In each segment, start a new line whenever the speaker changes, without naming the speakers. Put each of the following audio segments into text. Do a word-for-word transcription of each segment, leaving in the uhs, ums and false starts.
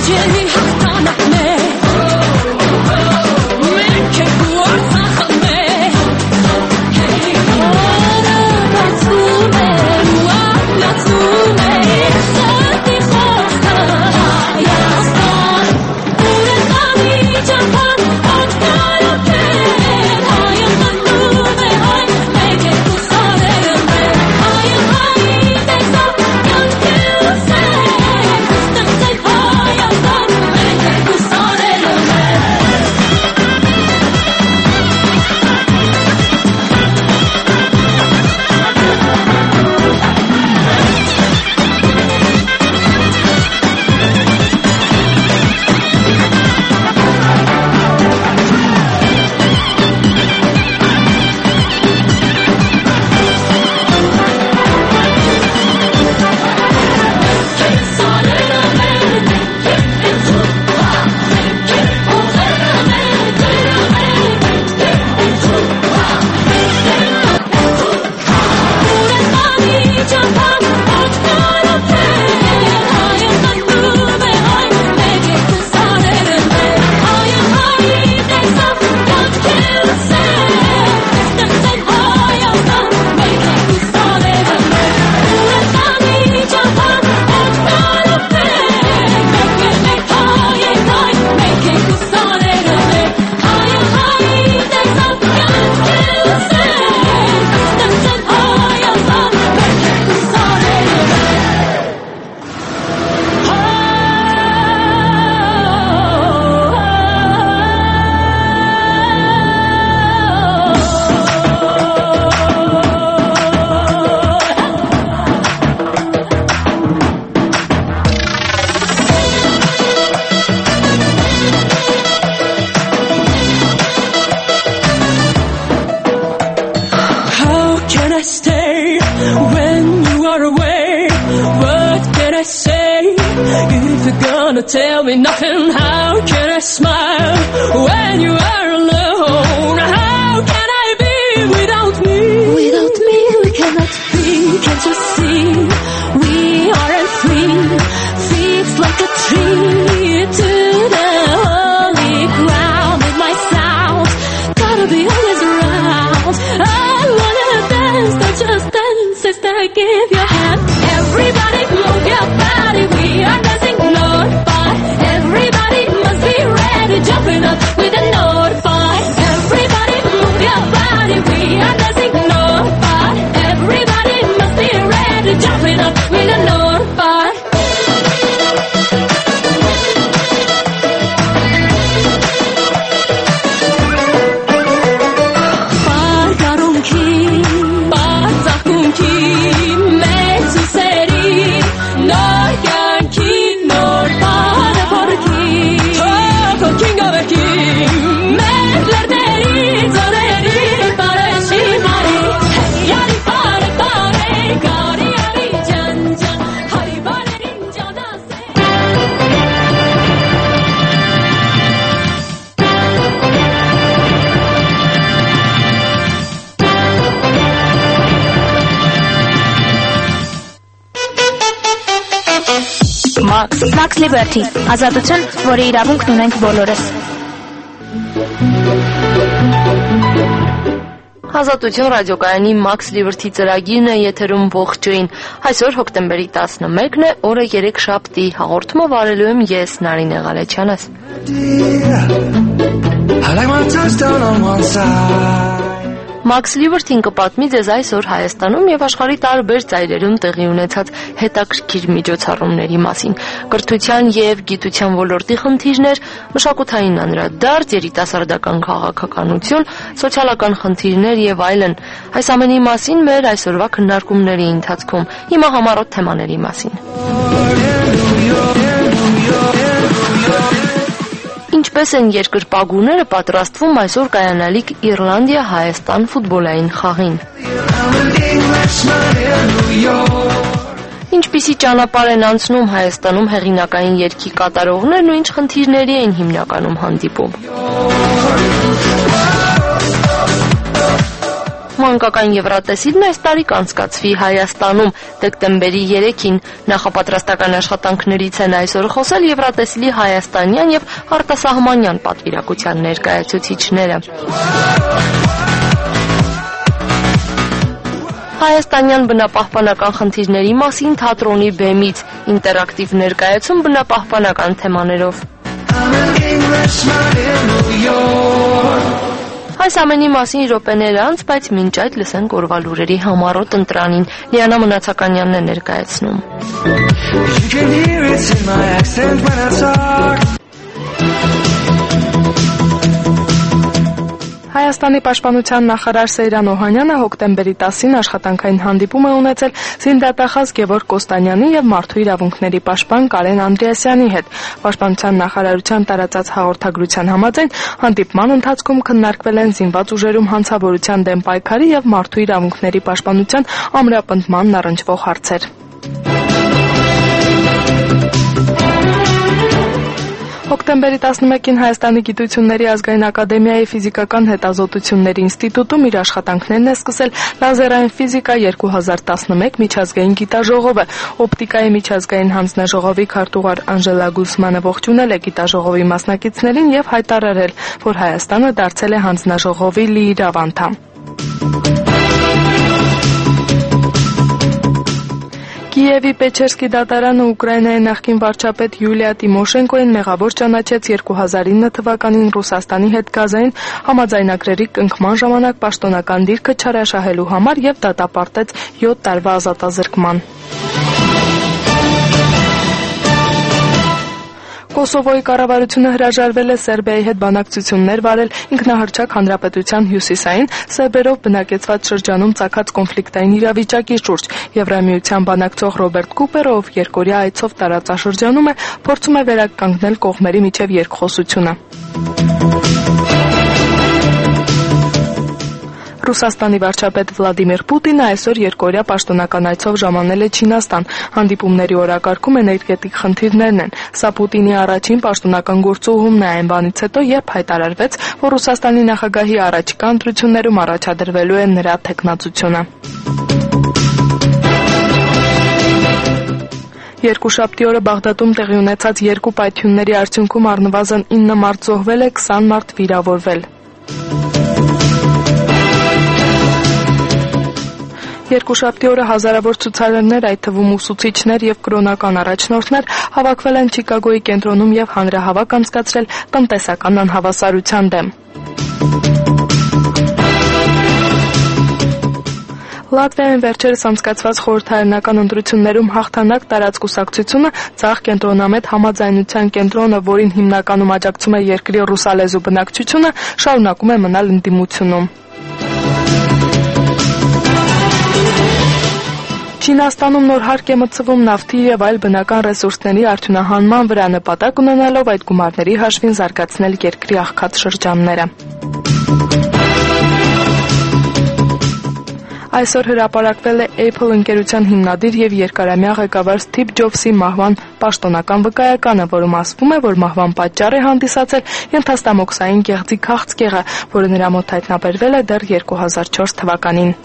Tell me nothing, how can I smile when you are alone? How can I be without me?
Without me we cannot be, can't you see? We aren't free, feet like a tree to the holy ground with my sound. Gotta be always around. I wanna dance, don't just dance, sister, give your hand. Everybody move your body, we are dancing Lord. Everybody must be ready, jumping up with a note fight. Everybody move your body, we are dancing note fight. Everybody must be ready, jumping up with a note fight. Parkarunki, Partakunki, Metsuseri, Noryanki, Norpa. King of a king, Medleri, Toreri, Pareshi, Mari, Yari, Pare, Pare, Gari, Yari, Janja, Hari, Pare, Janase.
Max, Max Liberty, ազատություն, որի իրավունքն ունենք բոլորս։
Ազատություն ռադիոկայանի Max Liberty ծրագիրն է եթերում ողջույն։ Այսօր հոկտեմբերի տասնմեկն է, օրը երեքշաբթի, հաղորդումը վարելու եմ ես Նարինե Ղալեչյանս։ Max Liberty-ն կպատմի ձեզ այսօր Հայաստանում եւ աշխարհի տարբեր ծայրերում տեղի ունեցած հետաքրքիր միջոցառումների մասին, կրթության եւ գիտության ոլորտի խնդիրներ, մշակութային անդրադարձ, երիտասարդական քաղաքականություն, սոցիալական խնդիրներ եւ այլն։ Այս ամենի մասին մեր այսօրվա քննարկումների ընթացքում հիմա համառոտ թեմաների մասին։ Ինչպես են երկրպագուները պատրաստվում այսօր կայանալիք Իռլանդիա-Հայաստան ֆուտբոլային խաղին։ Ինչպիսի ճանապարհ են անցնում Հայաստանում հեղինակային երգի կատարողներն ու ինչ խնդիրների են հիմնականում հանդիպում։ Մանկական Եվրատեսիլն այս տարի կանցկացվի Հայաստանում դեկտեմբերի երեքին։ Նախապատրաստական աշխատանքներից են այսօր խոսել Եվրատեսիլի հայաստանյան եւ արտասահմանյան պատվիրակության ներկայացուցիչները։ Հայաստանյան բնապահպանական խնդիրների մասին թատրոնի բեմից ինտերակտիվ ներկայացում բնապահպանական թեմաներով։ Այս ամենի մասին րոպեներ անց, բայց մինչ այդ լսենք օրվա լուրերի համառոտ ընտրանին։ Լիանա Մնացականյանն է ներկայացնում։
Հայաստանի պաշտպանության նախարար Սեյրան Օհանյանը հոկտեմբերի տասին աշխատանքային հանդիպում է ունեցել զինդատախազ Գևորգ Կոստանյանի եւ մարդու իրավունքների պաշտպան Կարեն Անդրեասյանի հետ։ Պաշտպանության նախարարության տարածած հաղորդագրության համաձայն հանդիպման ընթացքում քննարկվել են զինված ուժերում հանցավորության դեմ պայքարի եւ մարդու իրավունքների պաշտպանության ամրապնդմանն առնչվող հարցեր։ Հոկտեմբերի տասնմեկին Հայաստանի գիտությունների ազգային ակադեմիայի ֆիզիկական հետազոտությունների ինստիտուտում իր աշխատանքներն է սկսել լազերային ֆիզիկա երկու հազար տասնմեկ միջազգային գիտաժողովը։ Օպտիկայի միջազգային հանձնաժողովի քարտուղար Անժելա Գուսմանը ողջունել է գիտաժողովի մասնակիցներին եւ հայտարարել, որ Հայաստանը դարձել է հանձնաժողովի լիիրավ անդամ։ Կիևի Պեչերսկի դատարանը Ուկրաինայի նախկին վարչապետ Յուլիա Տիմոշենկոին մեղավոր ճանաչեց երկու հազար ինը թվականին Ռուսաստանի հետ գազային համաձայնագրերի կնքման ժամանակ պաշտոնական դիրքը չարաշահելու համար եւ դատապարտեց յոթ տարվա ազատազրկման։ Կոսովոյի կառավարությունը հրաժարվել է Սերբիայի հետ բանակցություններ վարել ինքնահռչակ հանրապետության հյուսիսային սերբերով բնակեցված շրջանում ծագած կոնֆլիկտային իրավիճակի շուրջ։ Եվրամիության բանակցող Ռոբերտ Կուպերը, ով երկօրյա այցով տարածաշրջանում է, փորձում է վերականգնել կողմերի միջև երկխոսությունը։ Ռուսաստանի վարչապետ Վլադիմիր Պուտինը այսօր երկօրյա պաշտոնական այցով ժամանել է Չինաստան։ Հանդիպումների օրակարգում էներգետիկ խնդիրներն են։ Սա Պուտինի առաջին պաշտոնական գործուղումն է այն բանից հետո, երբ հայտարարվեց, որ Ռուսաստանի նախագահի առաջիկա ընտրություններում առաջադրվելու է նրա թեկնածությունը։ Երկուշաբթի օրը Բաղդադում տեղի ունեցած երկու պայթյունների արդյունքում առնվազն ինը մարդ զոհվել է, քսան մարդ վիրավորվել։ Երկուշաբթի օրը հազարավոր ցուցարարներ, այդ թվում ուսուցիչներ եւ կրոնական առաջնորդներ հավաքվել են Չիկագոյի կենտրոնում եւ հանրահավաք անցկացրել տնտեսական անհավասարության դեմ։ Լատվիայում վերջերս անցկացված խորհրդարանական ընտրություններում հաղթանակ տարած կուսակցությունը Ցախ կենտրոնամետ համաձայնության կենտրոնը, որին հիմնականում աջակցում է երկրի ռուսալեզու բնակչությունը, շարունակում է մնալ ընդդիմությունում։ Չինաստանում նոր հարկ է մտցվում նավթի եւ այլ բնական ռեսուրսների արդյունահանման վրա, նպատակ ունենալով այդ գումարների հաշվին զարգացնել երկրի աղքատ շրջանները։ Այսօր հրապարակվել է Apple ընկերության հիմնադիր եւ երկարամյա ղեկավար Սթիվ Ջոբսի մահվան պաշտոնական վկայականը, որում ասվում է, որ մահվան պատճառ է հանդիսացել ենթաստամոքսային գեղձի քաղցկեղը, որը նրա մոտ հայտնաբերվել է դեռ երկու հազար չորս թվականին։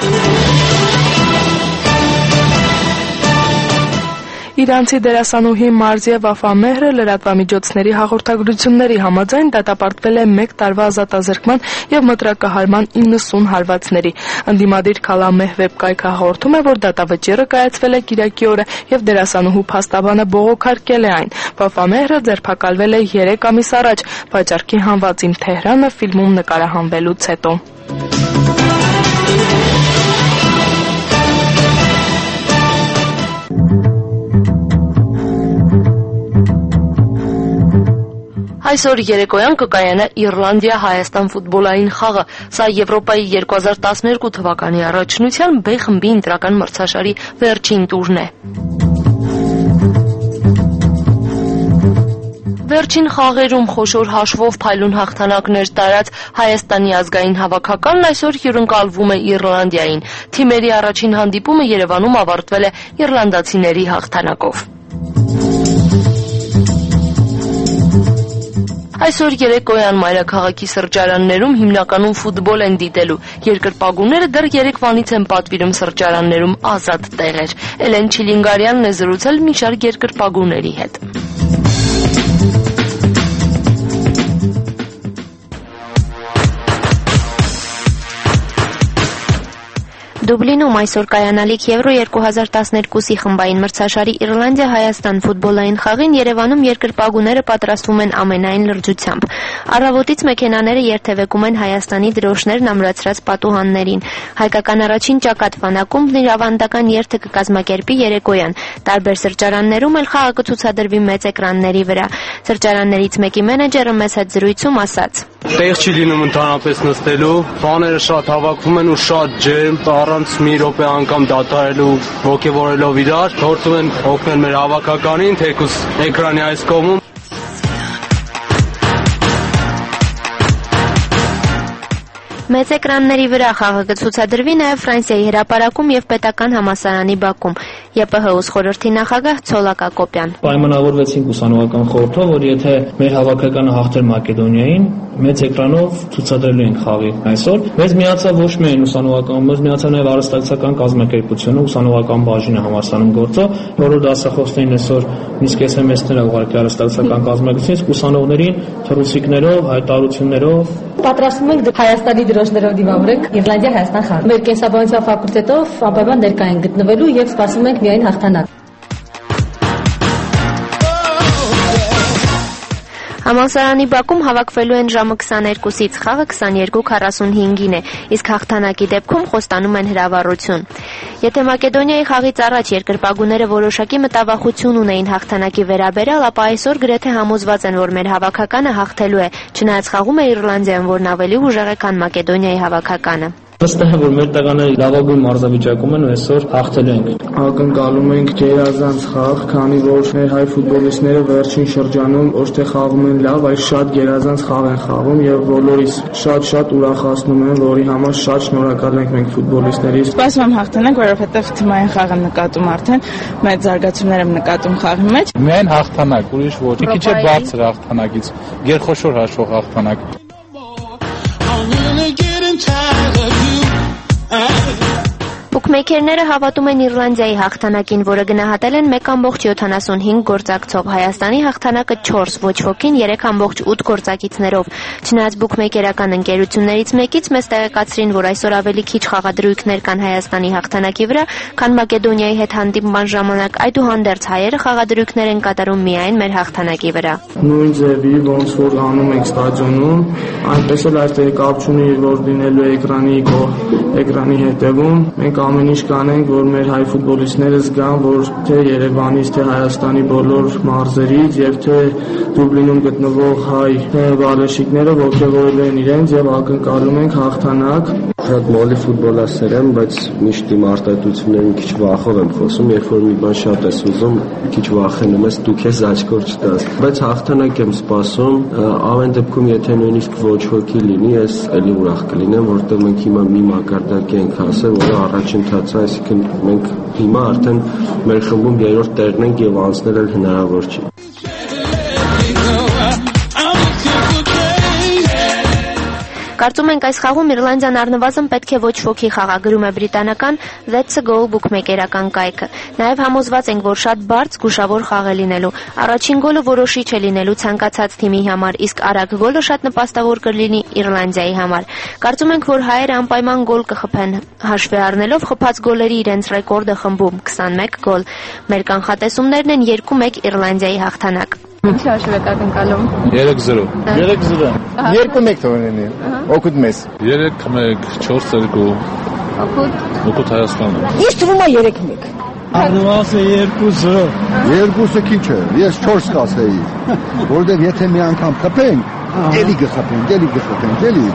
Իրանցի դերասանուհի Մարզիե Վաֆամեհրը լրատվամիջոցների հաղորդագրությունների համաձայն դատապարտվել է մեկ տարվա ազատազրկման եւ մտրակահարման իննսուն հարվածների։ Ընդդիմադիր Քալա Մեհվեբ կայքը հաղորդում է, որ դատավճիռը կայացվել է կիրակի օրը եւ դերասանուհու փաստաբանը բողոքարկել է այն։ Վաֆամեհրը ձերբակալվել է երեք ամիս առաջ վաճառքի հանված «Իմ Թեհրանը» ֆիլմում նկարահանվելուց հետո։
Այսօր երեկոյան կկայանա Իռլանդիա-Հայաստան ֆուտբոլային խաղը։ Սա Եվրոպայի երկու հազար տասներկու թվականի առաջնության B խմբի ընտրական մրցաշարի վերջին տուրն է։ Վերջին խաղերում խոշոր հաշվով փայլուն հաղթանակներ տարած Հայաստանի ազգային հավաքականն այսօր հյուրընկալվում է Իռլանդիային։ Թիմերի առաջին հանդիպումը Երևանում ավարտվել է իռլանդացիների հաղթանակով։ Այսօր երեկոյան մայրաքաղաքի սրճարաններում հիմնականում ֆուտբոլ են դիտելու։ Երկրպագուները դեռ երեկվանից են պատվիրում սրճարաններում ազատ տեղեր։ Էլեն Չիլինգարյանն է զրուցել մի շարք երկրպագուների հետ։
Դուբլինում այսօր կայանալիք Եվրո երկու հազար տասներկուսի խմբային մրցաշարի Իռլանդիա-Հայաստան ֆուտբոլային խաղին Երևանում երկրպագուները պատրաստվում են ամենայն լրջությամբ։ Առավոտից մեքենաները երթևեկում են Հայաստանի դրոշներն ամրացրած պատուհաններին։ Հայկական առաջին ճակատ վանակում իր ավանդական երթը կկազմակերպի երեկոյան։ Տարբեր սրճարաններում էլ խաղը կցուցադրվի մեծ էկրանների վրա։ Սրճարաններից մեկի մենեջերը մեծ հետ զրույցում ասաց.
Տեղ չի լինում ընդհանրապես նստելու, բաները շատ հավաքվում են ու շատ ջերմ, առանց մի րոպե անգամ դադարելու, ոգևորելով իրար, փորձում են օգնել մեր հավաքականին, թեկուզ էկրանի այս կողմում։
Մեծ էկրանների վրա խաղը կցուցադրվի նաև Ֆրանսիայի հրապարակում եւ պետական համալսարանի բակում։ ԵՊՀ-ՈՒՍ խորհրդի նախագահ Ցոլակ Ակոպյան.
Պայմանավորվեցինք ուսանողական խորհրդով, որ եթե մեր հավաքականը հաղթեր Մակեդոնիային, մեծ էկրանով ցուցադրելու ենք խաղի այսօր։ Մեզ միացավ ոչ միայն ուսանողական, մեզ միացավ նաև արհեստական կազմակերպությունը, ուսանողական բաժինը համալսարանում գործող, բոլոր դասախոսներին այսօր նիսկ էս էմ էս-ներ ուղարկի արհեստական կազմակերպությունից, ուսանողներին թռուցիկներով, հայտարարություններով
պատրաստվում ենք Հայաստանի դրոշներով դիմավորենք Իռլանդիա-Հայաստան խաղ։ Մեր կենսաբանության ֆակուլտետով անպայման ներկա ենք գտնվելու եւ սպասում ենք միայն հաղթանակ։
Համալսարանի բակում հավաքվելու են ժամը քսաներկուսից, խաղը քսաներկու քառասունհինգին է, իսկ հաղթանակի դեպքում խոստանում են հրավառություն։ Եթե Մակեդոնիայի խաղից առաջ երկրպագուները որոշակի մտավախություն ունեին հաղթանակի վերաբերյալ, ապա այսօր գրեթե համոզված են, որ մեր հավաքականը հաղթելու է, չնայած խաղում է Իռլանդիան, որն ավելի ուժեղ է, քան Մակեդոնիայի հավաքականը։
Վստահ եմ, որ մեր տղաները լավագույն մարզավիճակում են ու այսօր հաղթելու ենք։
Ակնկալում ենք գերազանց խաղ, քանի որ մեր հայ ֆուտբոլիստները վերջին շրջանում ոչ թե խաղում են լավ, այլ շատ գերազանց խաղ են խաղում եւ բոլորիս շատ-շատ ուրախացնում են, որի համար շատ շնորհակալ ենք մենք ֆուտբոլիստներից։
Սպասում եմ հաղթանանք, որովհետեւ թիմային խաղ եմ նկատում արդեն, մեծ զարգացումներ եմ նկատում խաղի մեջ։
Միայն հաղթանակ, ուրիշ ոչ։ Մի քիչ է բարձր հաղթանակից, գերխոշոր հաշվող հաղթանակ։
Բուքմեյքերները հավատում են Իռլանդիայի հաղթանակին, որը գնահատել են մեկ ամբողջ յոթանասունհինգ գործակցով, Հայաստանի հաղթանակը չորս, ոչ ոքին երեք ամբողջ ութ գործակիցներով։ Չնայած բուքմեյքերական ընկերություններից մեկից մեզ տեղեկացրին, որ այսօր ավելի քիչ խաղադրույքներ կան Հայաստանի հաղթանակի վրա, քան Մակեդոնիայի հետ հանդիպման ժամանակ, այդուհանդերձ հայերը խաղադրույքներ են կատարում միայն մեր հաղթանակի վրա։
Նույն ձևի, ոնց որ անում ենք ստադիոնում, այնպես էլ այստեղ կապ չունի, որ լինելու է էկրանի էկրանի հետևում, մենք ամեն ինչ կանենք, որ մեր հայ ֆուտբոլիստները զգան, որ թե Երևանից, թե Հայաստանի բոլոր մարզերից եւ թե Դուբլինում գտնվող հայ բալեշիկները ողջևորել են իրենց եւ ակնկալում ենք հաղթանակ։
Շատ մոլի ֆուտբոլասեր եմ, բայց միշտ իմ արտահայտությունները մի քիչ վախով եմ խոսում, երբ որ մի բան շատ ես ուզում, մի քիչ վախենում ես, դու քեզ աչքոր չտաս։ Բայց հաղթանակ եմ սպասում, ամեն դեպքում եթե նույնիսկ ոչ ոքի լինի, ես էլի ուրախ կլինեմ, որովհետեւ մենք հիմա մի մակարդակի ենք հասել, որը առաջին ընթացը, այսինքն մենք հիմա արդեն մեր խմբում երրորդ տեղն ենք եւ անցնել էլ հնարավոր չի։
Կարծում ենք այս խաղում Իռլանդիան առնվազն պետք է ոչ ոքի խաղագրում է բրիտանական That's a Goal բուքմեյքերական կայքը։ Նաև համոզված ենք, որ շատ բարձ զգուշավոր խաղ է լինելու։ Առաջին գոլը որոշիչ է լինելու ցանկացած թիմի համար, իսկ արագ գոլը շատ նպաստավոր կլինի Իռլանդիայի համար։ Կարծում ենք, որ հայերը անպայման գոլ կխփեն, հաշվի առնելով խփած գոլերի իրենց ռեկորդը խմբում քսանմեկ գոլ։ Մեր կանխատեսումներն են երկու մեկ Իռլանդիայի հաղթանակ։
Ինչ հաշվի եք ակնկալում։
երեք զրո։
երեք զրո։ երկու մեկ թողնեն։ Օգուտ մեզ։
երեք մեկ, չորս երկու։
Օգուտ։
Օգուտ Հայաստանը։
Ինչ թվում է երեք մեկ։
Առնվազն երկու զրո։
Երկուսը քիչ է, ես չորս կասեի, որովհետև եթե մի անգամ խփենք, էլի կխփենք, էլի կխփենք, էլի։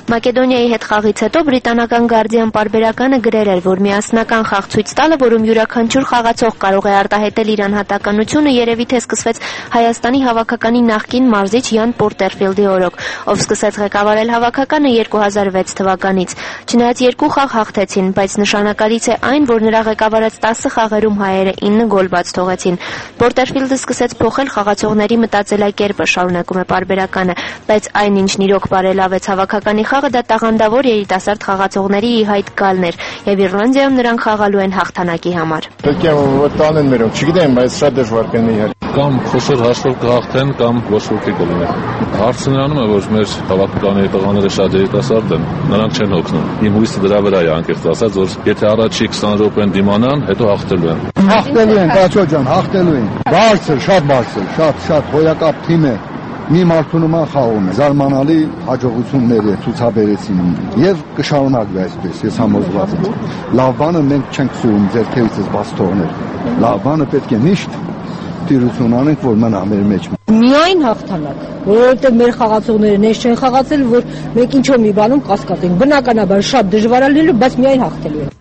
Մակեդոնիայի հետ խաղից հետո բրիտանական Guardian պարբերականը գրել էր, որ միասնական խաղ ցույց տալը, որում յուրաքանչյուր խաղացող կարող է արտահայտել իր անհատականությունը, երևի թե սկսվեց Հայաստանի հավաքականի նախկին մարզիչ Յան Պորտերֆիլդի օրոք, ով սկսեց ղեկավարել հավաքականը երկու հազար վեց թվականից։ Չնայած երկու խաղ հաղթեցին, բայց նշանակալից է այն, որ նրա ղեկավարած տասը խաղերում հայերը ինը գոլ բաց թողեցին։ Պորտերֆիլդը սկսեց փոխել խաղացողների մտածելակերպը, շարունակում է պարբերականը, բայց այն, ինչն իրոք բարելավեց հավաքականի խաղը, դա տաղանդավոր երիտասարդ խաղացողների ի հայտ գալն էր, եւ Իռլանդիայում նրանք խաղալու են հաղթանակի համար։
Պետք է տանեն մերոնք, չգիտեմ, բայց շատ դժվար կլինի իհարկե։
Կամ խոշոր հաշվով կհաղթեն, կամ ոչ ոքի կլինի։ Հարցը նրանում է, որ մեր հավաքականի տղաները շատ երիտասարդ են, նրանք չեն հոգնում։ Իմ հույսը դրա վրա է, անկեղծ ասած, որ եթե առաջի քսան րոպեն դիմանան, հետո հաղթելու են։
Հաղթելու են, Կաչո ջան, հաղթելու են։ Բարձր, շատ բարձր, շատ շատ հոյակապ թիմ է։ Մի մարդունման խաղում է, զարմանալի հաջողություններ է ցուցաբերեցին եւ կշարունակվի այսպես, ես համոզված եմ։ Լավ բանը մենք չենք սուրում ձեռքերիցս բաց թողնել։ Լավ բանը պետք է միշտ տիրություն անենք, որ մնա մեր մեջ։
Միայն հաղթանակ, որովհետեւ մեր խաղացողները նես չեն խաղացել, որ մենք ինչ-որ մի բանում կասկածենք։ Բնականաբար շատ դժվար է լինելու, բայց միայն հաղթելու են։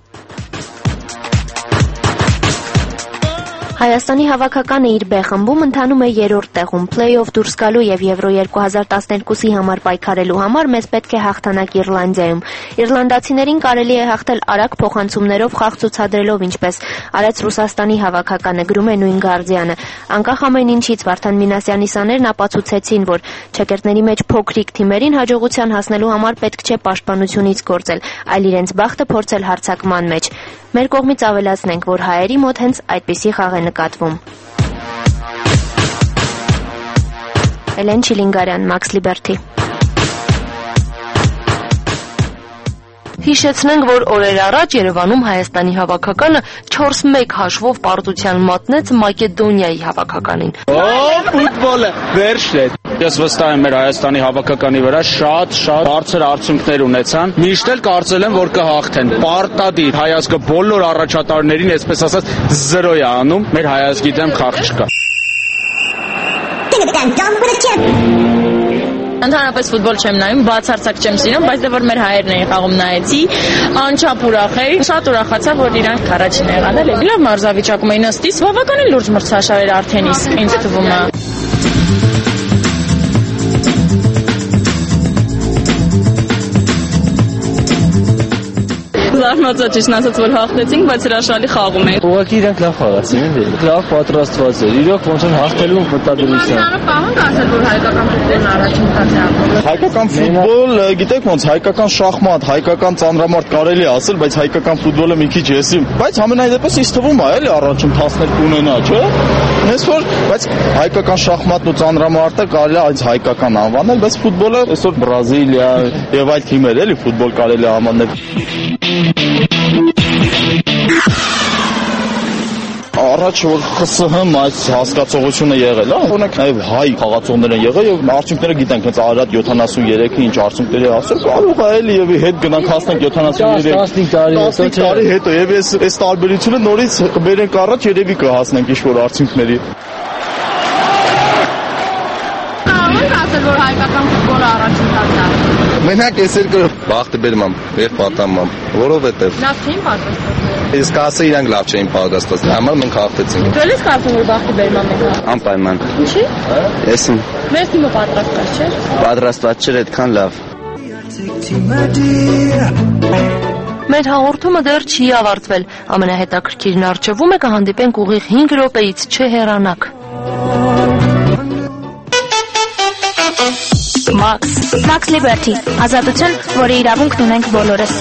Հայաստանի հավաքականը իր B խմբում ընթանում է երրորդ տեղում։ Play-off դուրս գալու եւ Եվրո երկու հազար տասներկուսի համար պայքարելու համար մեզ պետք է հաղթանակ Իռլանդիայում։ Իռլանդացիներին կարելի է հաղթել արագ փոխանցումներով, խաղ ցուցադրելով, ինչպես արեց Ռուսաստանի հավաքականը, գրում է նույն Guardian-ը։ Անկախ ամեն ինչից Վարդան Մինասյանի սաներն ապացուցեցին, որ չեկերտների մեջ փոքրիկ թիմերին հաջողության հասնելու համար պետք չէ պաշտպանությունից գործել, այլ իրենց բախտը փորձել հարձակման մեջ։ Մեր կողմից ավելացնենք, որ հայերի մոտ հենց այդպիսի խաղ է նկատվում։ Էլեն Չիլինգարյան, Max Liberty։
Հիշեցնենք, որ օրեր առաջ Երևանում Հայաստանի հավաքականը չորս մեկ հաշվով պարտության մատնեց Մակեդոնիայի հավաքականին։
Օ, ֆուտբոլը վերջն է։ Ես վստահ եմ մեր Հայաստանի հավաքականի վրա շատ շատ բարձր արդյունքներ ունեցան։ Միշտ էլ կարծել եմ, որ կհաղթեն։ Պարտադիր հայազգը բոլոր առաջատարներին, այսպես ասած, զրո է անում։ Մեր հայազգի դեմ խաղ չկա։
Ընդհանրապես ֆուտբոլ չեմ նայում, բացարձակ չեմ սիրում, բայց դե որ մեր հայերն էին խաղում նայեցի, անչափ ուրախ էի, շատ ուրախացա, որ իրանք առաջին եղան էլ։ Լավ մարզավիճակում էին ըստիս, բավականին լուրջ մրցաշար էր արդեն իսկ ինձ թվում է։ Զարմացա ճիշտ ասած, որ հաղթեցինք, բայց հրաշալի խաղում էին։
Ուղղակի իրանք լավ խաղացին, էլի։ Լավ պատրաստված էր։ Իրոք ոնց են հաղթելու մտադրությամբ։
Պահանջ ասել, որ հայկական ֆուտբոլն առաջին քաշ է ապրել։
Հայկական ֆուտբոլ, գիտեք ոնց, հայկական շախմատ, հայկական ծանրամարտ կարելի ասել, բայց հայկական ֆուտբոլը մի քիչ էսի։ Բայց ամենայն դեպս ինձ թվում է, էլի առաջին տասներկու ունենա, չէ՞։ Ես որ, բայց հայկական շախմատն ու ծանրամարտը կարելի է այս հայկական անվանել, բայց ֆուտբոլը այսօր Բրազիլիա եւ այլ թիմեր էլի ֆուտբոլ կարելի է անվանել։ Առաջ որ ԽՍՀՄ այս հասկացողությունը եղել է, օրինակ նաև հայ խաղացողներ են եղել եւ արդյունքները գիտենք, հենց Արարատ յոթանասուներեքը ինչ արդյունքների ասել, կարող է էլի եւ հետ գնանք հասնենք յոթանասուներեք տասնհինգ տարի հետո, տասնհինգ տարի հետո եւ այս այս տարբերությունը նորից կբերենք առաջ, երևի կհասնենք ինչ-որ արդյունքների։
Ասել, որ հայկական ֆուտբոլը առաջին քաշ է։
Մենակ ես երկու բախտը բերում եմ եւ պատամամ, որովհետեւ
լավ չէին պատրաստված։
Իսկ ասա իրանք լավ չէին պատրաստված։ Համար մենք հաղթեցինք։
Դու ես կարծում որ բախտը բերում եք։
Անպայման։
Ինչի՞։
Էսին։
Մեր թիմը պատրաստված չէ։
Պատրաստված չէր այդքան լավ։
Մեր հաղորդումը դեռ չի ավարտվել։ Ամենահետաքրքիրն առջևում է կհանդիպենք ուղիղ հինգ րոպեից, չհեռանաք։
Max Max Liberty ազատություն, որի իրավունքն ունենք բոլորս։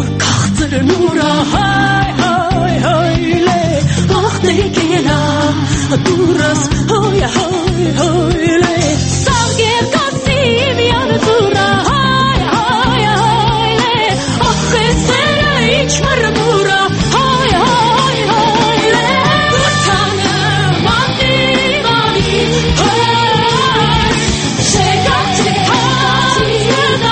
Nura hay hay hay le ach de gela duras hay hay hay le sage kasim ya dura hay hay hay le ach sera ich mar dura hay hay hay le tana mati mani hay chega chega chega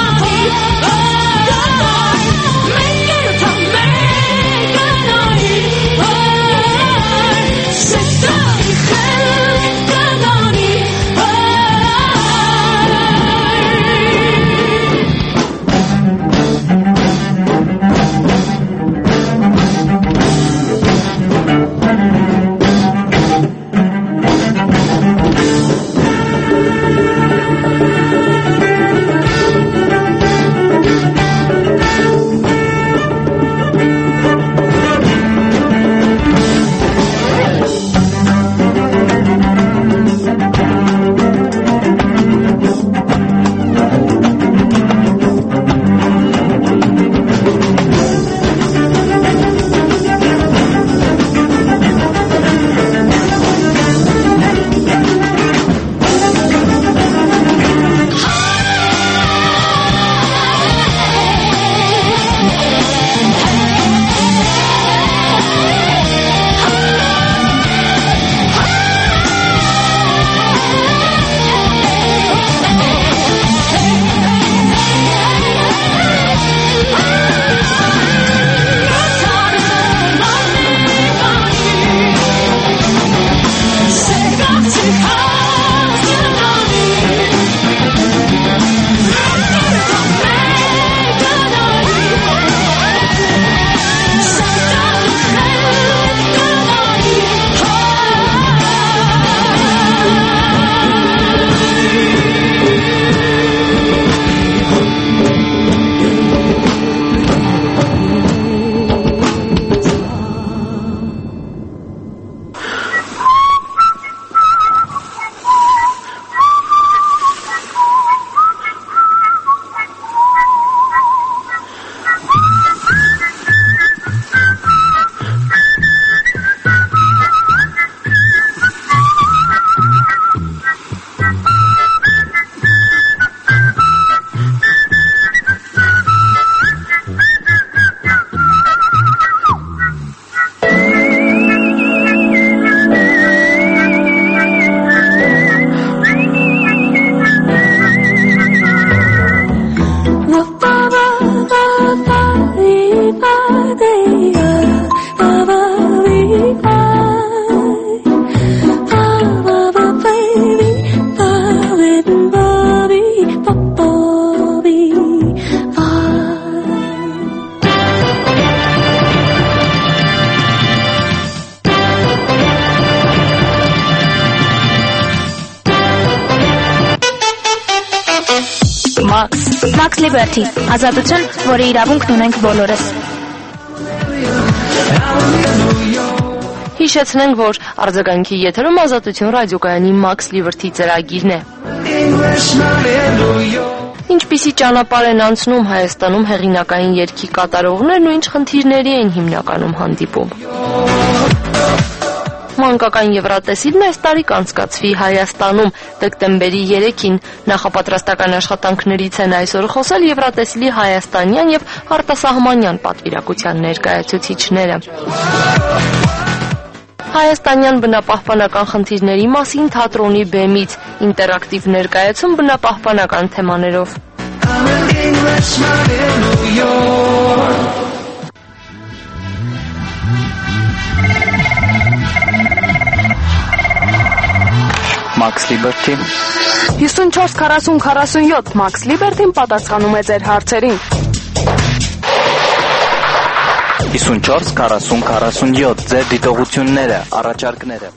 Max Liberty, ազատություն, որի իրավունքն ունենք բոլորս։
Հիշեցնենք, որ արձագանքի եթերում ազատություն ռադիոկայանի Max Liberty ծրագիրն է։ Ինչպիսի ճանապարհ են անցնում Հայաստանում հեղինակային երգի կատարողներն ու ինչ խնդիրների են հիմնականում հանդիպում։ Մանկական Եվրատեսիլն այս տարի կանցկացվի Հայաստանում դեկտեմբերի երեքին։ Նախապատրաստական աշխատանքներից են այսօր խոսել Եվրատեսիլի հայաստանյան եւ արտասահմանյան պատվիրակության ներկայացուցիչները։ Հայաստանյան բնապահպանական խնդիրների մասին թատրոնի բեմից ինտերակտիվ ներկայացում բնապահպանական թեմաներով։
Max Liberty
հիսունչորս քառասուն քառասունյոթ Max Liberty-ն պատասխանում է ձեր հարցերին։
հիսունչորս քառասուն քառասունյոթ ձեր դիտողությունները, առաջարկները։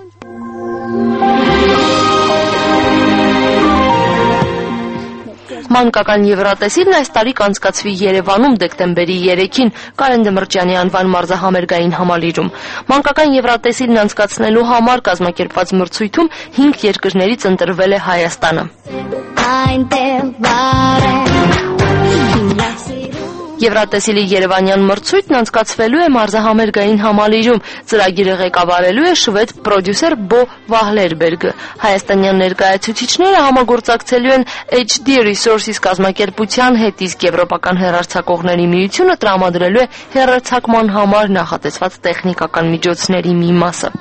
Մանկական Եվրատեսիլն այս տարի կանցկացվի Երևանում դեկտեմբերի երեքին Կարեն Դմրճյանի անվան մարզահամերգային համալիրում։ Մանկական Եվրատեսիլն անցկացնելու համար կազմակերպված մրցույթում հինգ երկրներից ընտրվել է Հայաստանը։ Եվրատեսիլի Երևանյան մրցույթն անցկացվելու է մարզահամերգային համալիրում։ Ծրագիրը ղեկավարելու է շվեդ պրոդյուսեր Բո Վահլերբերգը։ Հայաստանյան ներկայացուցիչները համագործակցելու են H D Resources կազմակերպության հետ, իսկ Եվրոպական հեռարձակողների միությունը տրամադրելու է հեռարձակման համար նախատեսված տեխնիկական միջոցների մի մասը։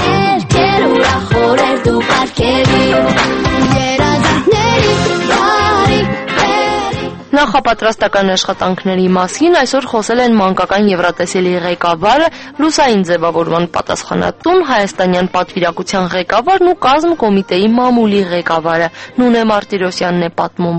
Նախապատրաստական աշխատանքների մասին այսօր խոսել են մանկական Եվրատեսիլի ղեկավարը, լուսային ձևավորման պատասխանատուն, հայաստանյան պատվիրակության ղեկավարն ու կազմ կոմիտեի մամուլի ղեկավարը։ Նունե Մարտիրոսյանն է պատմում։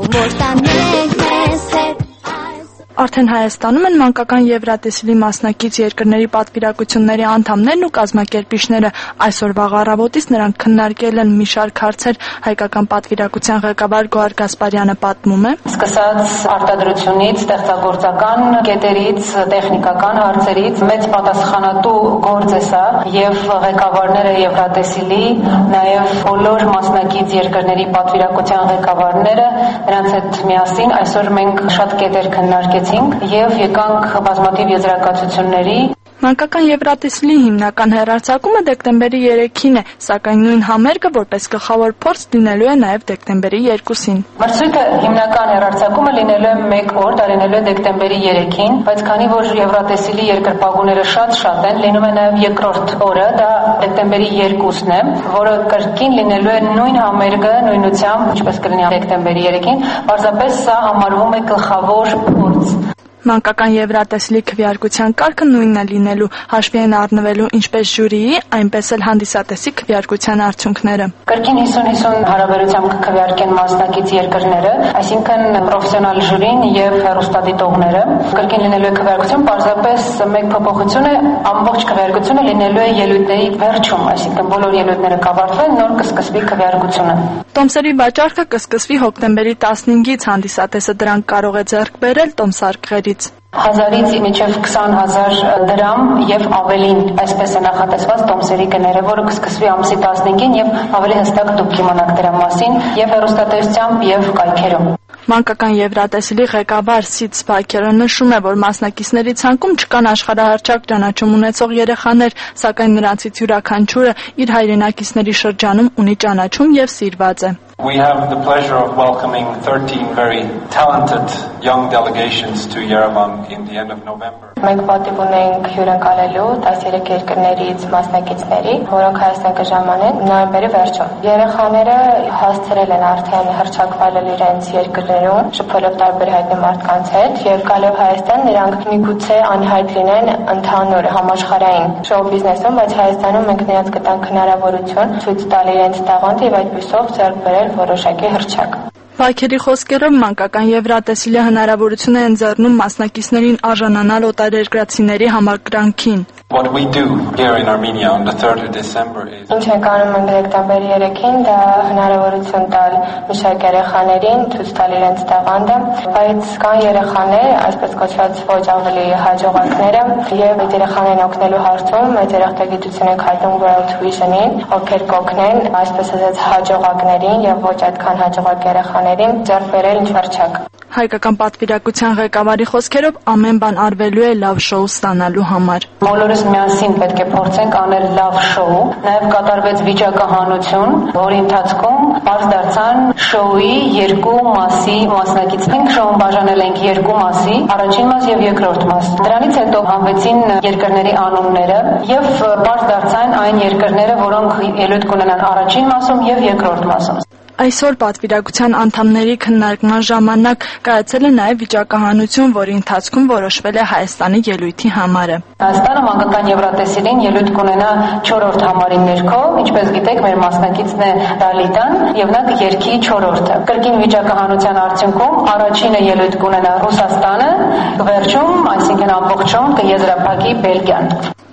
Արդեն Հայաստանում են մանկական Եվրատեսիլի մասնակից երկրների պատվիրակությունների անդամներն ու կազմակերպիչները։ Այսօր վաղ առավոտից նրանք քննարկել են մի շարք հարցեր։ Հայկական պատվիրակության ղեկավար Գոհար Գասպարյանը պատմում է.
Սկսած արտադրությունից, ստեղծագործական կետերից, տեխնիկական հարցերից մեծ պատասխանատու գործ է սա եւ ղեկավարները Եվրատեսիլի, նաեւ բոլոր մասնակից երկրների պատվիրակության ղեկավարները, նրանց հետ միասին այսօր մենք շատ կետեր քննարկեցինք եւ եկանք բազմաթիվ եզրակացությունների։
Մանկական Եվրատեսիլի հիմնական հեռարձակումը դեկտեմբերի երեքին է, սակայն նույն համերգը որպես գլխավոր փորձ լինելու է նաև դեկտեմբերի երկուսին։
Մրցույթը հիմնական հեռարձակումը լինելու է մեկ օր, դա լինելու է դեկտեմբերի երեքին, բայց քանի որ Եվրատեսիլի երկրպագուները շատ-շատ են, լինում է նաև երկրորդ օրը, դա դեկտեմբերի երկուսն է, որը կրկին լինելու է նույն համերգը նույնությամբ, ինչպես կլինի դեկտեմբերի երեքին, պարզապես սա համարվում է գլխավոր փորձ։
Մանկական Եվրատեսիլի քվեարկության կարգը նույնն է լինելու, հաշվի են առնվելու ինչպես ժյուրիի, այնպես էլ հանդիսատեսի քվեարկության արդյունքները։
Կրկին հիսուն հիսուն հարաբերությամբ կքվեարկեն մասնակից երկրները, այսինքն պրոֆեսիոնալ ժյուրին եւ հեռուստադիտողները։ Կրկին լինելու է քվեարկություն, պարզապես մեկ փոփոխություն է, ամբողջ քվեարկությունը լինելու է ելույթների վերջում, այսինքն բոլոր ելույթները կավարտվեն, նոր կսկսվի քվեարկությունը։
Տոմսերի վաճառքը կսկսվի հոկտեմբերի տասնհինգից, հանդիսատեսը դրանք կարող է ձեռք բերել տոմսարկղերից։
Հազարից մինչև քսան հազար դրամ եւ ավելին, այսպես է նախատեսված տոմսերի գները, որը կսկսվի ամսի տասնհինգին եւ ավելի հստակ դուք կիմանաք դրա մասին եւ հեռուստատեսությամբ եւ կայքերում։
Մանկական Եվրատեսիլի ղեկավար Սիդ Սփակերը նշում է, որ մասնակիցների ցանկում չկան աշխարհահռչակ ճանաչում ունեցող երեխաներ, սակայն նրանցից յուրաքանչյուրը իր հայրենակիցների շրջանում ունի ճանաչում եւ սիրված է։
We have the pleasure of welcoming thirteen very talented young delegations to Yerevan in the end of November.
Մենք պատիվ ունենք հյուրընկալելու տասներեք երկրներից մասնակիցների, որոնք Հայաստան կժամանեն նոյեմբերի վերջում։ Երեխաները հասցրել են արդեն հռչակվալել իրենց երկրներում, շփվելով տարբեր հայտնի մարդկանց հետ եւ գալով Հայաստան նրանք միգուցե անհայտ լինեն ընդհանուր համաշխարհային շոու բիզնեսում, բայց Հայաստանում մենք նրանց կտանք հնարավորություն ցույց տալ իրենց տաղանդը եւ այդպիսով ձեռք բերել որոշակի հռչակ։
Վայքերի խոսքերով մանկական Եվրատեսիլը հնարավորություն է ընձեռնում մասնակիցներին արժանանալ օտարերկրացիների համակրանքին։
What we do here in Armenia on the third of December is
Ինչ ենք անում ենք դեկտեմբերի երեքին, դա հնարավորություն տալ մի շարք երեխաներին ցույց տալ իրենց տաղանդը, բայց կան երեխաներ, այսպես կոչված ոչ ավելի հաջողակները, եւ այդ երեխաներին օգնելու հարցում այդ երախտագիտություն ենք հայտնում World Vision-ին, ովքեր կօգնեն, այսպես ասած, հաջողակներին եւ ոչ այդքան հաջողակ երեխաներին ձեռք բերել ինչ-որ
Հայկական պատվիրակության ղեկավարի խոսքերով ամեն բան արվելու է լավ շոու ստանալու համար։
Բոլորս միասին պետք է փորձենք անել լավ շոու, նաև կատարվեց վիճակահանություն, որի ընթացքում բաց դարձան շոուի երկու մասի մասնակիցներ, շոուն բաժանել ենք երկու մասի, առաջին մաս եւ երկրորդ մաս։ Դրանից հետո հանվեցին երկրների անունները եւ բաց դարձան այն երկրները, որոնք ելույթ կունենան առաջին մասում եւ երկրորդ մասում։
Այսօր պատվիրակության անդամների քննարկման ժամանակ կայացել է նաև վիճակահանություն, որի ընթացքում որոշվել է Հայաստանի ելույթի համարը։
Հայաստանը մանկական Եվրատեսիլին ելույթ կունենա չորրորդ համարի ներքո, ինչպես գիտեք, մեր մասնակիցն է Ռալիդան եւ նա կերքի չորրորդը։ Կրկին վիճակահանության արդյունքում առաջինը ելույթ կունենա Ռուսաստանը, վերջում, այսինքն ամբողջում կեզրափակի Բելգիան։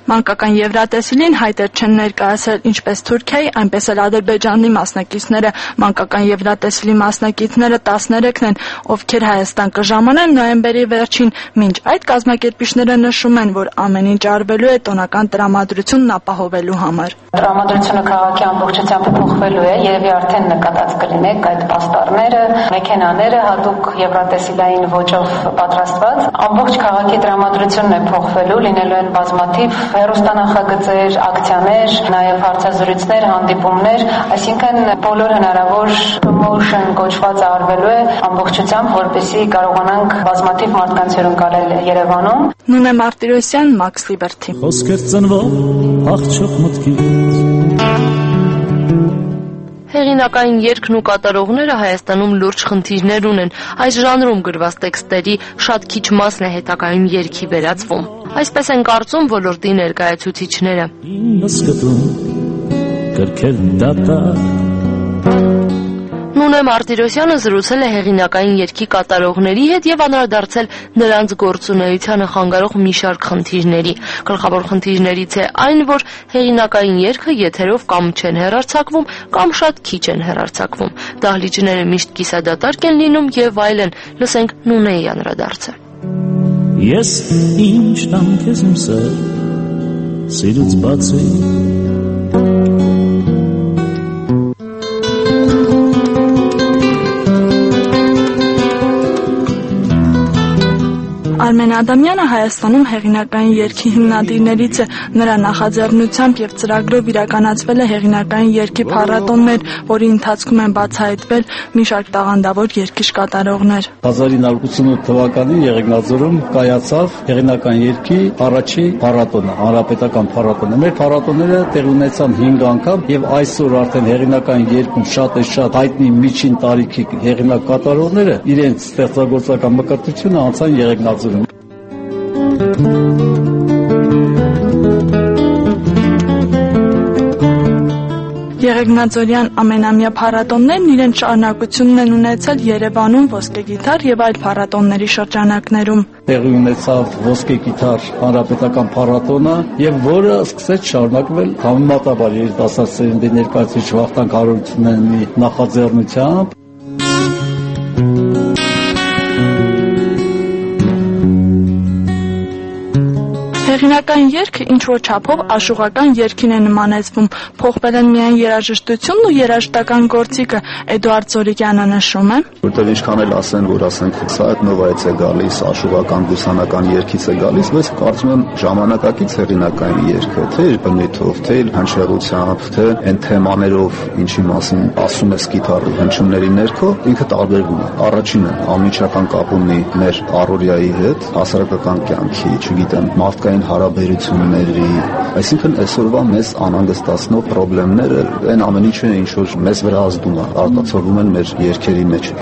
Մանկական Եվրատեսիլին հայտեր չեն ներկայացել ինչպես Թուրքիայի, այնպես էլ Ադրբեջանի մասնակիցները։ Մանկական Եվրատեսիլի մասնակիցները տասներեքն են, ովքեր Հայաստան կժամանեն նոյեմբերի վերջին։ Մինչ այդ կազմակերպիչները նշում են, որ ամեն ինչ արվելու է տոնական տրամադրությունն ապահովելու համար։
Տրամադրությունը քաղաքի ամբողջությամբ փոխվելու է, երևի արդեն նկատած կլինեք այդ պաստառները, մեքենաները հատուկ եվրատեսիլային ոճով պատրաստված։ Ամբողջ քաղաքի տրամադրությունն է փոխվելու, լինելու են բազմաթիվ հեռուստանախագծեր, ակցիաներ, նաև հարցազրույցներ, հանդիպումներ, այսինքն բոլոր հնարավոր promotion կոչված արվելու է ամբողջությամբ, որպեսզի կարողանանք բազմաթիվ մարդկանց հյուրընկալել Երևանում։
Նունե Մարտիրոսյան, Max Liberty։
Խոսքեր ծնվող աղջոկ մտքից
Հեղինակային երգն ու կատարողները Հայաստանում լուրջ խնդիրներ ունեն։ Այս ժանրում գրված տեքստերի շատ քիչ մասն է հետագայում երգի վերածվում։ Այսպես են կարծում ոլորտի ներկայացուցիչները։ Նունե Մարտիրոսյանը զրուցել է հեղինակային երգի կատարողների հետ եւ անդրադարձել նրանց գործունեությանը խանգարող մի շարք խնդիրների։ Գլխավոր խնդիրներից է այն, որ հեղինակային երգը եթերով կամ չեն հեռարձակվում, կամ շատ քիչ են հեռարձակվում։ Դահլիճները միշտ կիսադատարկ են լինում եւ այլն։ Լսենք Նունեի անդրադարձը։
Ես ինչ տամ քեզ իմ սեր, սիրուց բացի
Արմեն Ադամյանը Հայաստանում հեղինակային երգի հիմնադիրներից է։ Նրա նախաձեռնությամբ եւ ծրագրով իրականացվել է հեղինակային երգի փառատոններ, որի ընթացքում են բացահայտվել մի շարք տաղանդավոր երգիչ կատարողներ։
հազար ինը հարյուր ութսունութ թվականին Եղեգնաձորում կայացավ հեղինակային երգի առաջի փառատոնը, հանրապետական փառատոնը։ Մեր փառատոնները տեղ ունեցան հինգ անգամ եւ այսօր արդեն հեղինակային երգում շատ է շատ հայտնի միջին տարիքի հեղինակ կատարողները իրենց ստեղծագործական մկրտությունը անցան Եղեգնաձորում։
Եղեգնաձորյան ամենամյա փառատոններն իրենց շարունակությունն են ունեցել Երևանում, Ոսկե գիտար եւ այլ փառատոնների շրջանակներում։
Տեղի ունեցավ Ոսկե գիտար հանրապետական փառատոնը եւ որը սկսեց շարունակվել համեմատաբար երիտասարդ սերնդի ներկայացուցիչ Վախթանգ Հարությունյանի նախաձեռնությամբ։
Հեղինակային երգը ինչ-որ չափով աշուղական երգին է նմանեցվում, փոխվել են միայն երաժշտությունն ու երաժշտական գործիքը։ Էդուարդ Զորիկյանը նշում է,
որտեղ ինչքան էլ ասեն, որ ասենք սա էթնովայից է գալիս, աշուղական գուսանական երգից է գալիս, բայց կարծում եմ ժամանակակից հեղինակային երգը, թե իր բնույթով, թե իր հնչեղությամբ, թե այն թեմաներով, ինչի մասին ասում ես գիտարի հնչյունների ներքո, ինքը տարբերվում է։ Առաջինը անմիջական կապ ունի մեր առօրյայի հետ, հասարակական կյանքի, չգիտեմ, մարդկային հարաբերությունների, այսինքն այսօրվա մեզ անհանգստացնող խնդիրները, այն ամեն ինչը ինչ որ մեզ վրա ազդում է, արտացոլվում են մեր երգերի մեջ։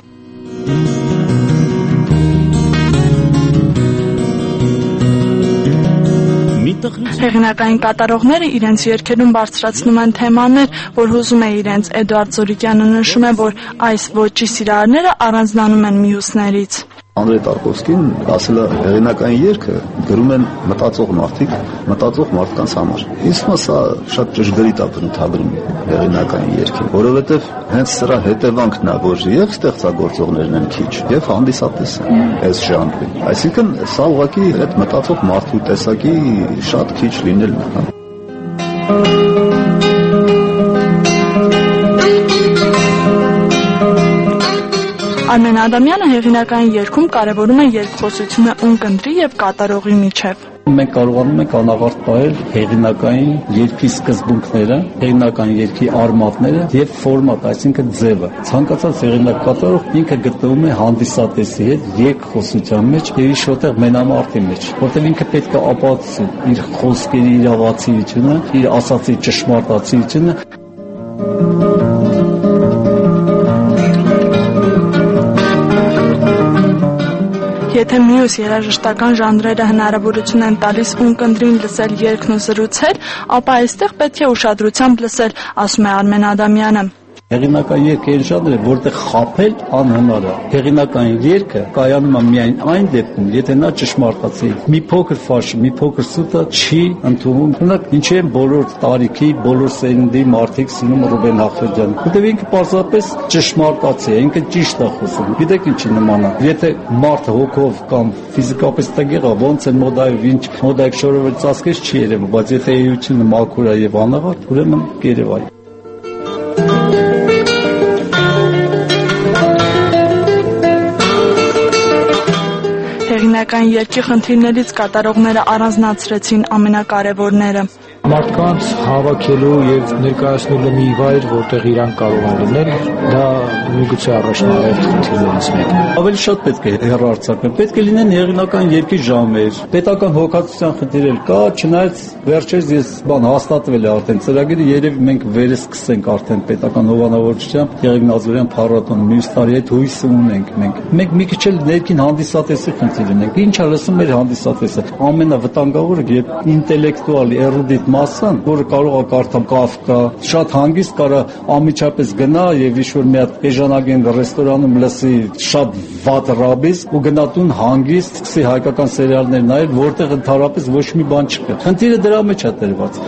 Հեղինակային կատարողները իրենց երգերում բարձրացնում են թեմաներ, որ հուզում է իրենց։ Էդուարդ Զորիկյանը նշում է, որ այս ոճի սիրահարները առանձնանում են մյուսներից։
Անդրեյ Տարկովսկին ասել է հեղինակային երգը գրում են մտածող մարդիկ, մտածող մարդկանց համար։ Ինձ թվում է սա շատ ճշգրիտ է բնութագրում հեղինակային երգին, որովհետև հենց սրա հետևանքն է, որ եւ ստեղծագործողներն են քիչ, եւ հանդիսատեսը այս ժանրի։ Այսինքն սա ուղղակի այդ մտածող մարդու տեսակի շատ քիչ լինելն է։
Արմեն Ադամյանը հեղինակային երգում կարևորում է երկխոսությունը ունկնդրի եւ կատարողի միջև։
Մենք կարողանում ենք անավարտ պահել հեղինակային երգի սկզբունքները, հեղինակային երգի արմատները եւ ֆորմատ, այսինքն ձևը։ Ցանկացած հեղինակ կատարող ինքը գտնվում է հանդիսատեսի հետ երկխոսության մեջ եւ իր շոթեղ մենամարտի մեջ, որտեղ ինքը պետք է ապացուցի իր խոսքերի իրավացիությունը, իր ասացի ճշմարտացիությունը։
Եթե մյուս երաժշտական ժանրերը հնարավորություն են տալիս ունկնդրին լսել երգն ու զրուցել, ապա այստեղ պետք է ուշադրությամբ լսել, ասում է Արմեն Ադամյանը։
Հեղինակային երգը այն ժանր է, որտեղ խաբել անհնար է։ Հեղինակային երգը կայանում է միայն այն դեպքում, եթե նա ճշմարտացի մի փոքր ֆաշը, մի փոքր սուտը չի ընդունում։ Օրինակ, ինչի են բոլոր տարիքի, բոլոր սերնդի մարդիկ սիրում Ռուբեն Ախրեջյանին։ Որտեղ ինքը պարզապես ճշմարտացի է, ինքը ճիշտ է խոսում։ Գիտեք ինչի նման է։ Եթե մարդը հոգով կամ ֆիզիկապես տգեղ է, ոնց է մոդայով, ինչ մոդայք շորովել ծածկես չի երևում, բայց եթե էությունը մաքուր է եւ անաղարտ, ուրեմն կերևայ։
Հեղինակային երգի խնդիրներից կատարողները առանձնացրեցին ամենակարևորները։
Մարդկանց հավաքելու եւ ներկայացնելու մի վայր, որտեղ իրանք կարող են լինել, դա միգուցե առաջնահերթ խնդիրներից մեկն է։
Ավելի շատ պետք է հեռարձակել, պետք է լինեն հեղինակային երգի ժամեր, պետական հոգացության խնդիր էլ կա, չնայած վերջերս ես բան հաստատվել է արդեն ծրագիրը, երևի մենք վերսկսենք արդեն պետական հովանավորչությամբ Եղեգն Ազորյան փառատոն մյուս տարի այդ հույսը ունենք մենք։ Մենք մի քիչ էլ ներքին հանդիսատեսի խնդիր ունենք։ Ինչ է լսում մեր հանդիսատեսը։ Ամենավտանգավորը երբ ինտելեկտուալ էրուդիտ մասան, որը կարող է կարդալ Կաֆկա, շատ հանգիստ կարա անմիջապես գնա եւ ինչ-որ մի հատ էժանագին ռեստորանում լսի շատ վատ ռաբիս ու գնա տուն հանգիստ սկսի հայկական սերիալներ նայել, որտեղ ընդհանրապես ոչ մի բան չկա։ Խնդիրը դրա մեջ է դրված։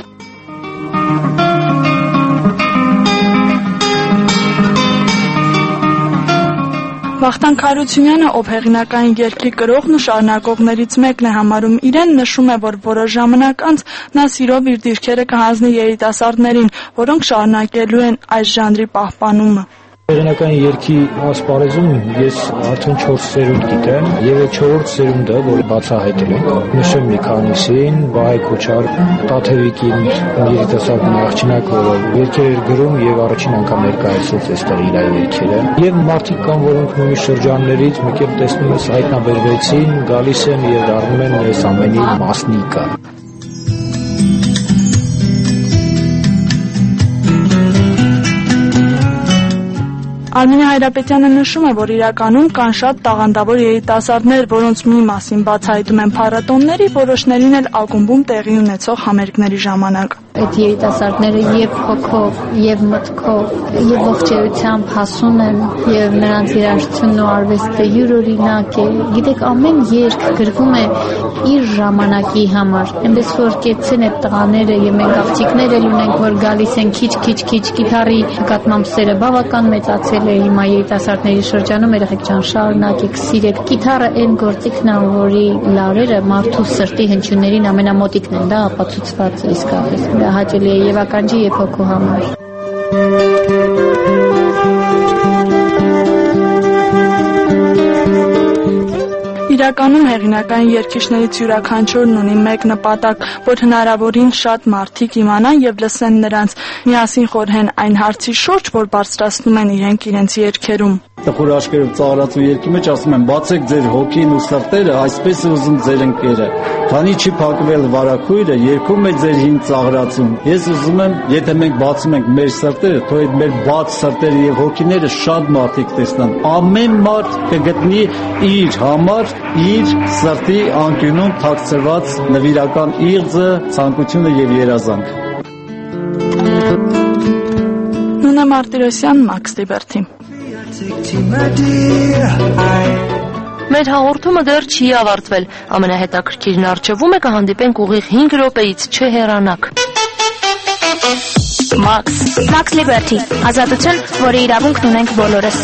Վախթան Քարությունյանը, ով հեղինակային երգի կրողն ու շարունակողներից մեկն է համարում իրեն, նշում է, որ որոշ ժամանակ անց նա սիրով իր դիրքերը կհանձնի երիտասարդներին, որոնք շարունակելու են այս ժանրի պահպանումը։
Հեղինակային երգի ասպարեզում ես արդեն չորս սերունդ գիտեմ եւ այդ չորրորդ սերունդը, որը բացահայտել ենք, նշեմ մի քանիսին, Վահե Քոչար, Տաթևիկին, երիտասարդ մի աղջնակ, որը երգեր էր գրում եւ առաջին անգամ ներկայացրեց այստեղ իր երգերը։ Եվ մարդիկ կան, որոնք նույնիսկ շրջաններից մի կերպ տեսնում ես հայտնաբերվեցին, գալիս են եւ դառնում են այս ամենի մասնիկը։
Արմինե Հայրապետյանը նշում է, որ իրականում կան շատ տաղանդավոր երիտասարդներ, որոնց մի մասին բացահայտում են փառատոնների, որոշներին էլ ակումբում տեղի ունեցող համերգների ժամանակ։
Այդ երիտասարդները եւ հոգով, եւ մտքով, եւ ողջերությամբ հասուն են, եւ նրանց երաժշտությունն ու արվեստը յուրօրինակ է։ Գիտեք, ամեն երգ գրվում է իր ժամանակի համար։ Այնպես որ կեցեն այդ տղաները եւ մենք աղջիկներ էլ ունենք, որ գալիս են քիչ-քիչ-քիչ գիտարի նկատմամբ սերը բավական մեծացել է հիմա երիտասարդների շրջանում, երեխեք ջան, շարունակեք, սիրեք։ Գիտարը այն գործիքն է, որի լարերը մարդու սրտի հնչյուններին ամենամոտիկն են, դա ապացուցված է իսկապես։ Հաճելի է եւ ականջի եւ հոգու համար։
Իրականում հեղինակային երգիչներից յուրաքանչյուրն ունի մեկ նպատակ, որ հնարավորին շատ մարդիկ իմանան եւ լսեն նրանց, միասին խորհեն այն հարցի շուրջ, որ բարձրացնում են իրենք իրենց երգերում։
Տխուր աշկերով ծաղրացու երգի մեջ ասում են բացեք ձեր հոգին ու սրտերը, այսպես է ուզում ձեր ընկերը։ Քանի չի փակվել վարակույրը, երգում է ձեր հին ծաղրացում։ Ես ուզում եմ, եթե մենք բացում ենք մեր սրտերը, թող այդ մեր բաց սրտերը եւ հոգիները շատ մարդիկ տեսնան։ Ամեն մարդ կգտնի իր համար, իր սրտի անկյունում թաքցրված նվիրական իղձը, ցանկությունը եւ երազանք։
Նունե Մարտիրոսյան, Max Liberty։
Մեր հաղորդումը դեռ չի ավարտվել։ Ամենահետաքրքիրն առջևում է, կհանդիպենք ուղիղ հինգ րոպեից, չհեռանաք։
Max Max Liberty, ազատություն, որի իրավունքն ունենք բոլորս։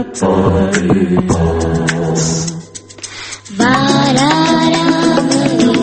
Ba-da-da-ba-dee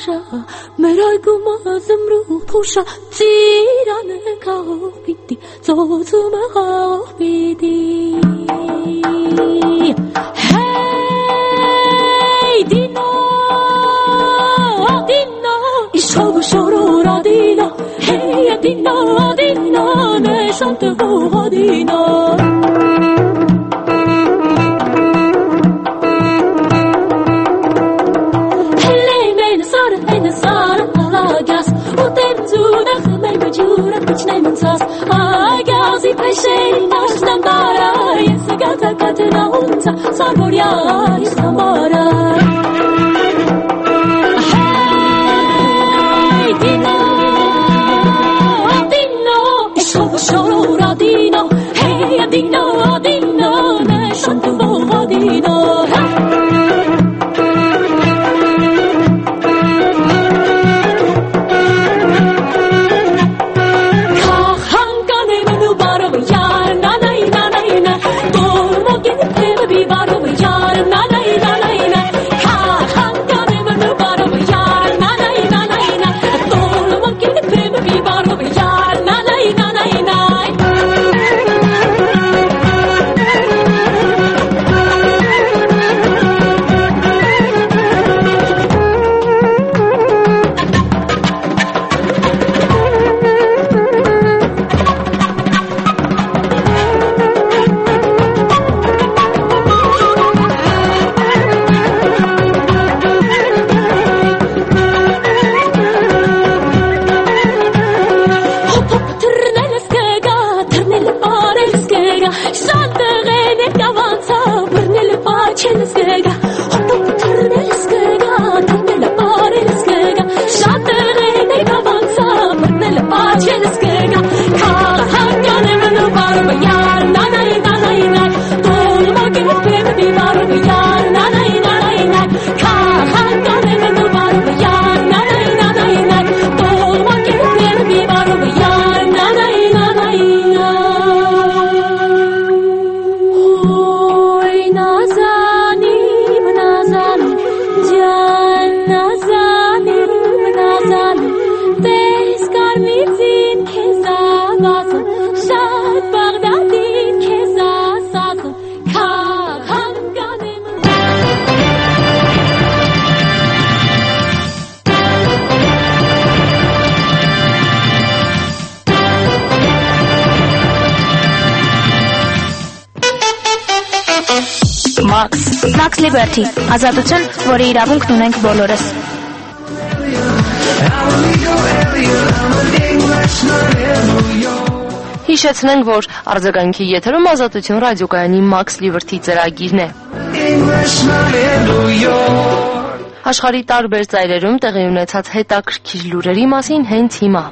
ուշա մեր այգումը զմրուխ փուշա ծիրանը կաղող պիտի ծոցումը խաղող պիտի Hey Dino Dino Ishog shorora Dino Hey Dino Dino ne chante vora Dino Ay, gazi peşey, naştan bara, yesa gata katına unta, sarborya, istamara. Hey, Dino, Dino, ishov shorora Dino, hey, Dino, Dino, ne shantu vora Dino.
Max Max Liberty ազատություն, որի իրավունքն ունենք բոլորս։
Հիշեցնենք, որ արձագանքի եթերում ազատություն ռադիոկայանի Max Liberty ծրագիրն է։ Աշխարհի տարբեր ծայրերում տեղի ունեցած հետաքրքիր լուրերի մասին հենց հիմա։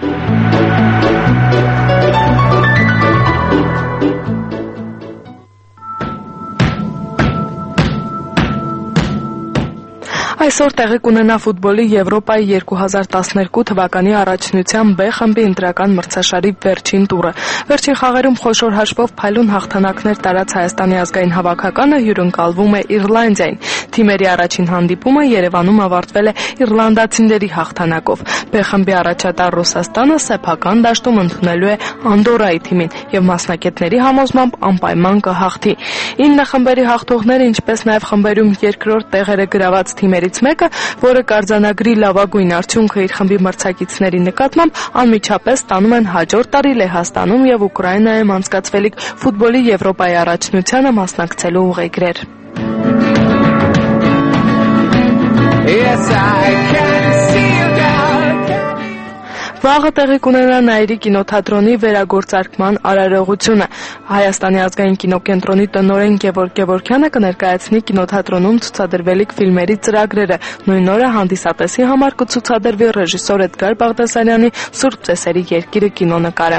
Այսօր տեղի կունենա ֆուտբոլի Եվրոպայի երկու հազար տասներկու թվականի առաջնության B խմբի ընտրական մրցաշարի վերջին տուրը։ Վերջին խաղերում խոշոր հաշվով փայլուն հաղթանակներ տարած Հայաստանի ազգային հավաքականը հյուրընկալվում է Իռլանդիային։ Թիմերի առաջին հանդիպումը Երևանում ավարտվել է իռլանդացիների հաղթանակով։ B խմբի առաջատար Ռուսաստանը սեփական դաշտում ընդունելու է Անդորայի թիմին եւ մասնակիցների համոզմամբ անպայման կհաղթի։ ինը խմբերի հաղթողները, ինչպես նաեւ խմբերում երկրորդ տեղերը գրաված թիմերից մեկը, որը կարձանագրի լավագույն արդյունքը իր խմբի մրցակիցների նկատմամբ, անմիջապես ստանում են հաջորդ տարի Լեհաստանում եւ Ուկրաինայում անցկացվելիք ֆուտբոլի Եվրոպայի առաջնությանը մասնակցելու ուղեգրեր։ Yes, I can see you down. Վաղը տեղի կունենա Նաիրի կինոթատրոնի վերագործարկման արարողությունը։ Հայաստանի ազգային կինոկենտրոնի տնօրեն Գևորգ Գևորգյանը կներկայացնի կինոթատրոնում ցուցադրվելիք ֆիլմերի ծրագրերը։ Նույն օրը հանդիսատեսի համար կցուցադրվի ռեժիսոր Էդգար Բաղդասարյանի Սուրբ Ծեսերի երկիրը կինոնկարը։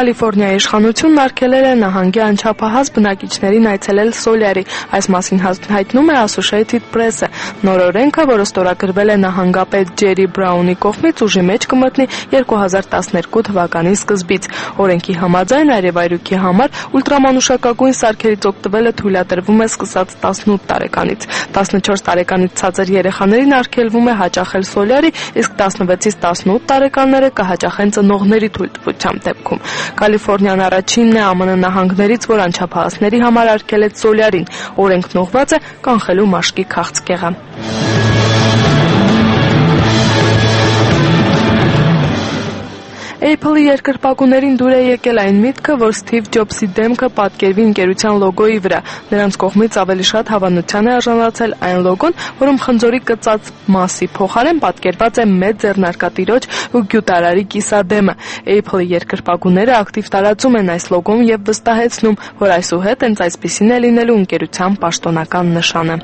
Կալիֆոռնիայի իշխանությունն արգելել է նահանգի անչափահաս բնակիչներին այցելել Սոլյարի, այս մասին հայտնում է Associated Press-ը։ Նոր օրենքը, որը ստորագրվել է նահանգապետ Ջերի Բրաունի կողմից, ուժի մեջ կմտնի երկու հազար տասներկու թվականի սկզբից։ Օրենքի համաձայն այրևայրուքի համար ուլտրամանուշակագույն սարքերից օգտվելը թույլատրվում է սկսած տասնութ տարեկանից։ տասնչորս տարեկանից ցածր երեխաներին արգելվում է հաճախել Սոլյարի, իսկ տասնվեցից տասնութ տարեկանները կհաճախեն ծնողների թույլտվության դեպքում։ Կալիֆոռնիան առաջինն է ԱՄՆ նահանգներից, որ անչափահասների համար արգելեց Սոլյարին։ Օրենքն ուղղված է կանխելու մաշկի քաղցկեղը։ Apple-ի երկրպագուներին դուր է եկել այն միտքը, որ Սթիվ Ջոբսի դեմքը պատկերվի ընկերության լոգոյի վրա։ Նրանց կողմից ավելի շատ հավանության է արժանացել այն լոգոն, որում խնձորի կծած մասի փոխարեն պատկերված է մեծ ձեռնարկատիրոջ ու գյուտարարի կիսադեմը։ Apple-ի երկրպագուները ակտիվ տարածում են այս լոգոն եւ վստահեցնում, որ այսուհետ հենց այսպիսին է լինելու ընկերության պաշտոնական նշանը։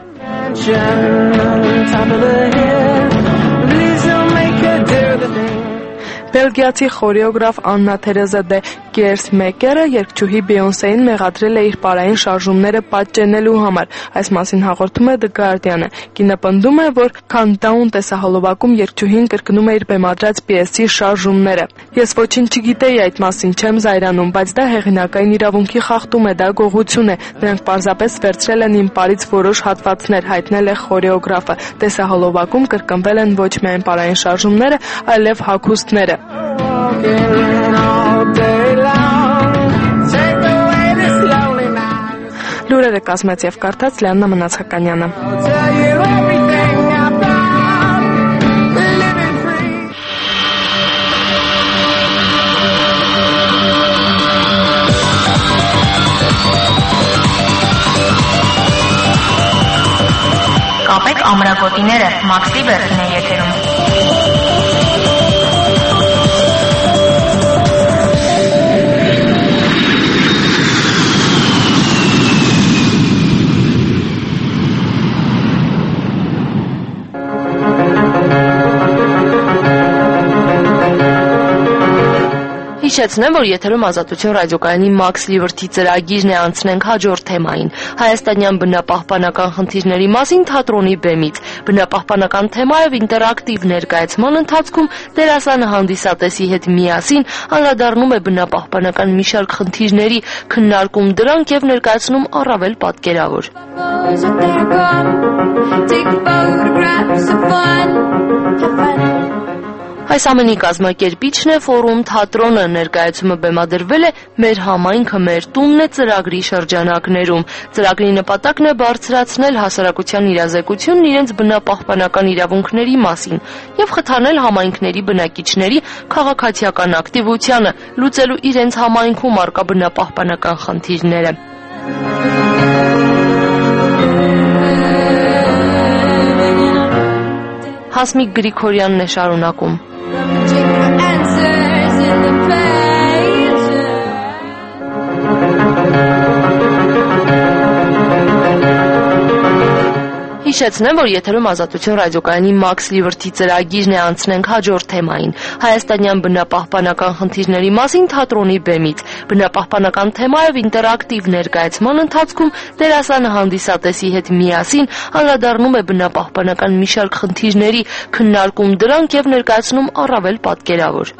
Բելգիացի խորեոգրաֆ Աննա Թերեզա դե Գերսմեկերը երգչուհի Բեյոնսեին մեղադրել է իր պարային շարժումները պատճենելու համար։ Այս մասին հաղորդում է The Guardian-ը։ Կինը պնդում է, որ Countdown տեսահոլովակում երգչուհին կրկնում է իր բեմադրած պիեսի շարժումները։ Ես ոչինչ չգիտեի այդ մասին, չեմ զայրանում, բայց դա հեղինակային իրավունքի խախտում է, դա գողություն է։ Նրանք պարզապես վերցրել են իմ պարից որոշ հատվածներ, հայտնել է խորեոգրաֆը։ Տեսահոլովակում կրկնվել են ոչ միայն պարային շարժումները, այլև հագուստները։ Լուրերը կազմեց եւ կարդաց Լիաննա Մնացականյանը։
Կապեք ամրագոտիները, Մաքսի Բերդին է եթերում։
Հիշեցնեմ, որ եթերում Ազատություն ռադիոկայանի Max Liberty ծրագիրն է, անցնենք հաջորդ թեմային։ Հայաստանյան բնապահպանական խնդիրների մասին թատրոնի բեմից։ Բնապահպանական թեմայով ինտերակտիվ ներկայացման ընթացքում դերասանը հանդիսատեսի հետ միասին անդրադառնում է բնապահպանական մի շարք խնդիրների, քննարկում դրանք եւ ներկայացնում առավել պատկերավոր։ Այս ամենի կազմակերպիչն է Ֆորում թատրոնը, ներկայացումը բեմադրվել է «Մեր համայնքը, մեր տունն է» ծրագրի շրջանակներում։ Ծրագրի նպատակն է բարձրացնել հասարակության իրազեկությունն իրենց բնապահպանական իրավունքների մասին եւ խթանել համայնքների բնակիչների քաղաքացիական ակտիվությանը, լուծելու իրենց համայնքում առկա բնապահպանական խնդիրները։ Հասմիկ Գրիգորյանն է շարունակում։ Հիշեցնեմ, որ եթերում Ազատություն ռադիոկայանի Max Liberty ծրագիրն է, անցնենք հաջորդ թեմային։ Հայաստանյան բնապահպանական խնդիրների մասին թատրոնի բեմից։ Բնապահպանական թեմայով ինտերակտիվ ներկայացման ընթացքում դերասանը հանդիսատեսի հետ միասին անդրադառնում է բնապահպանական մի շարք խնդիրների, քննարկում դրանք եւ ներկայացնում առավել պատկերավոր։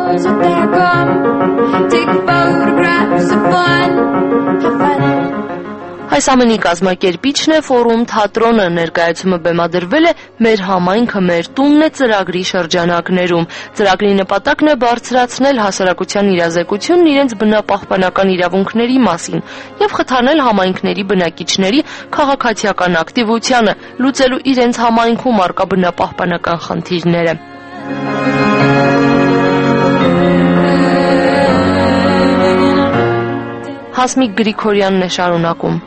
Այս ամենի կազմակերպիչն է Ֆորում թատրոնը, ներկայացումը բեմադրվել է «Մեր համայնքը, մեր տունն է» ծրագրի շրջանակներում։ Ծրագրի նպատակն է բարձրացնել հասարակության իրազեկությունն իրենց բնապահպանական իրավունքների մասին եւ խթանել համայնքների բնակիչների քաղաքացիական ակտիվությանը, լուծելու իրենց համայնքում առկա բնապահպանական խնդիրները։ Հասմիկ Գրիգորյանն է շարունակում։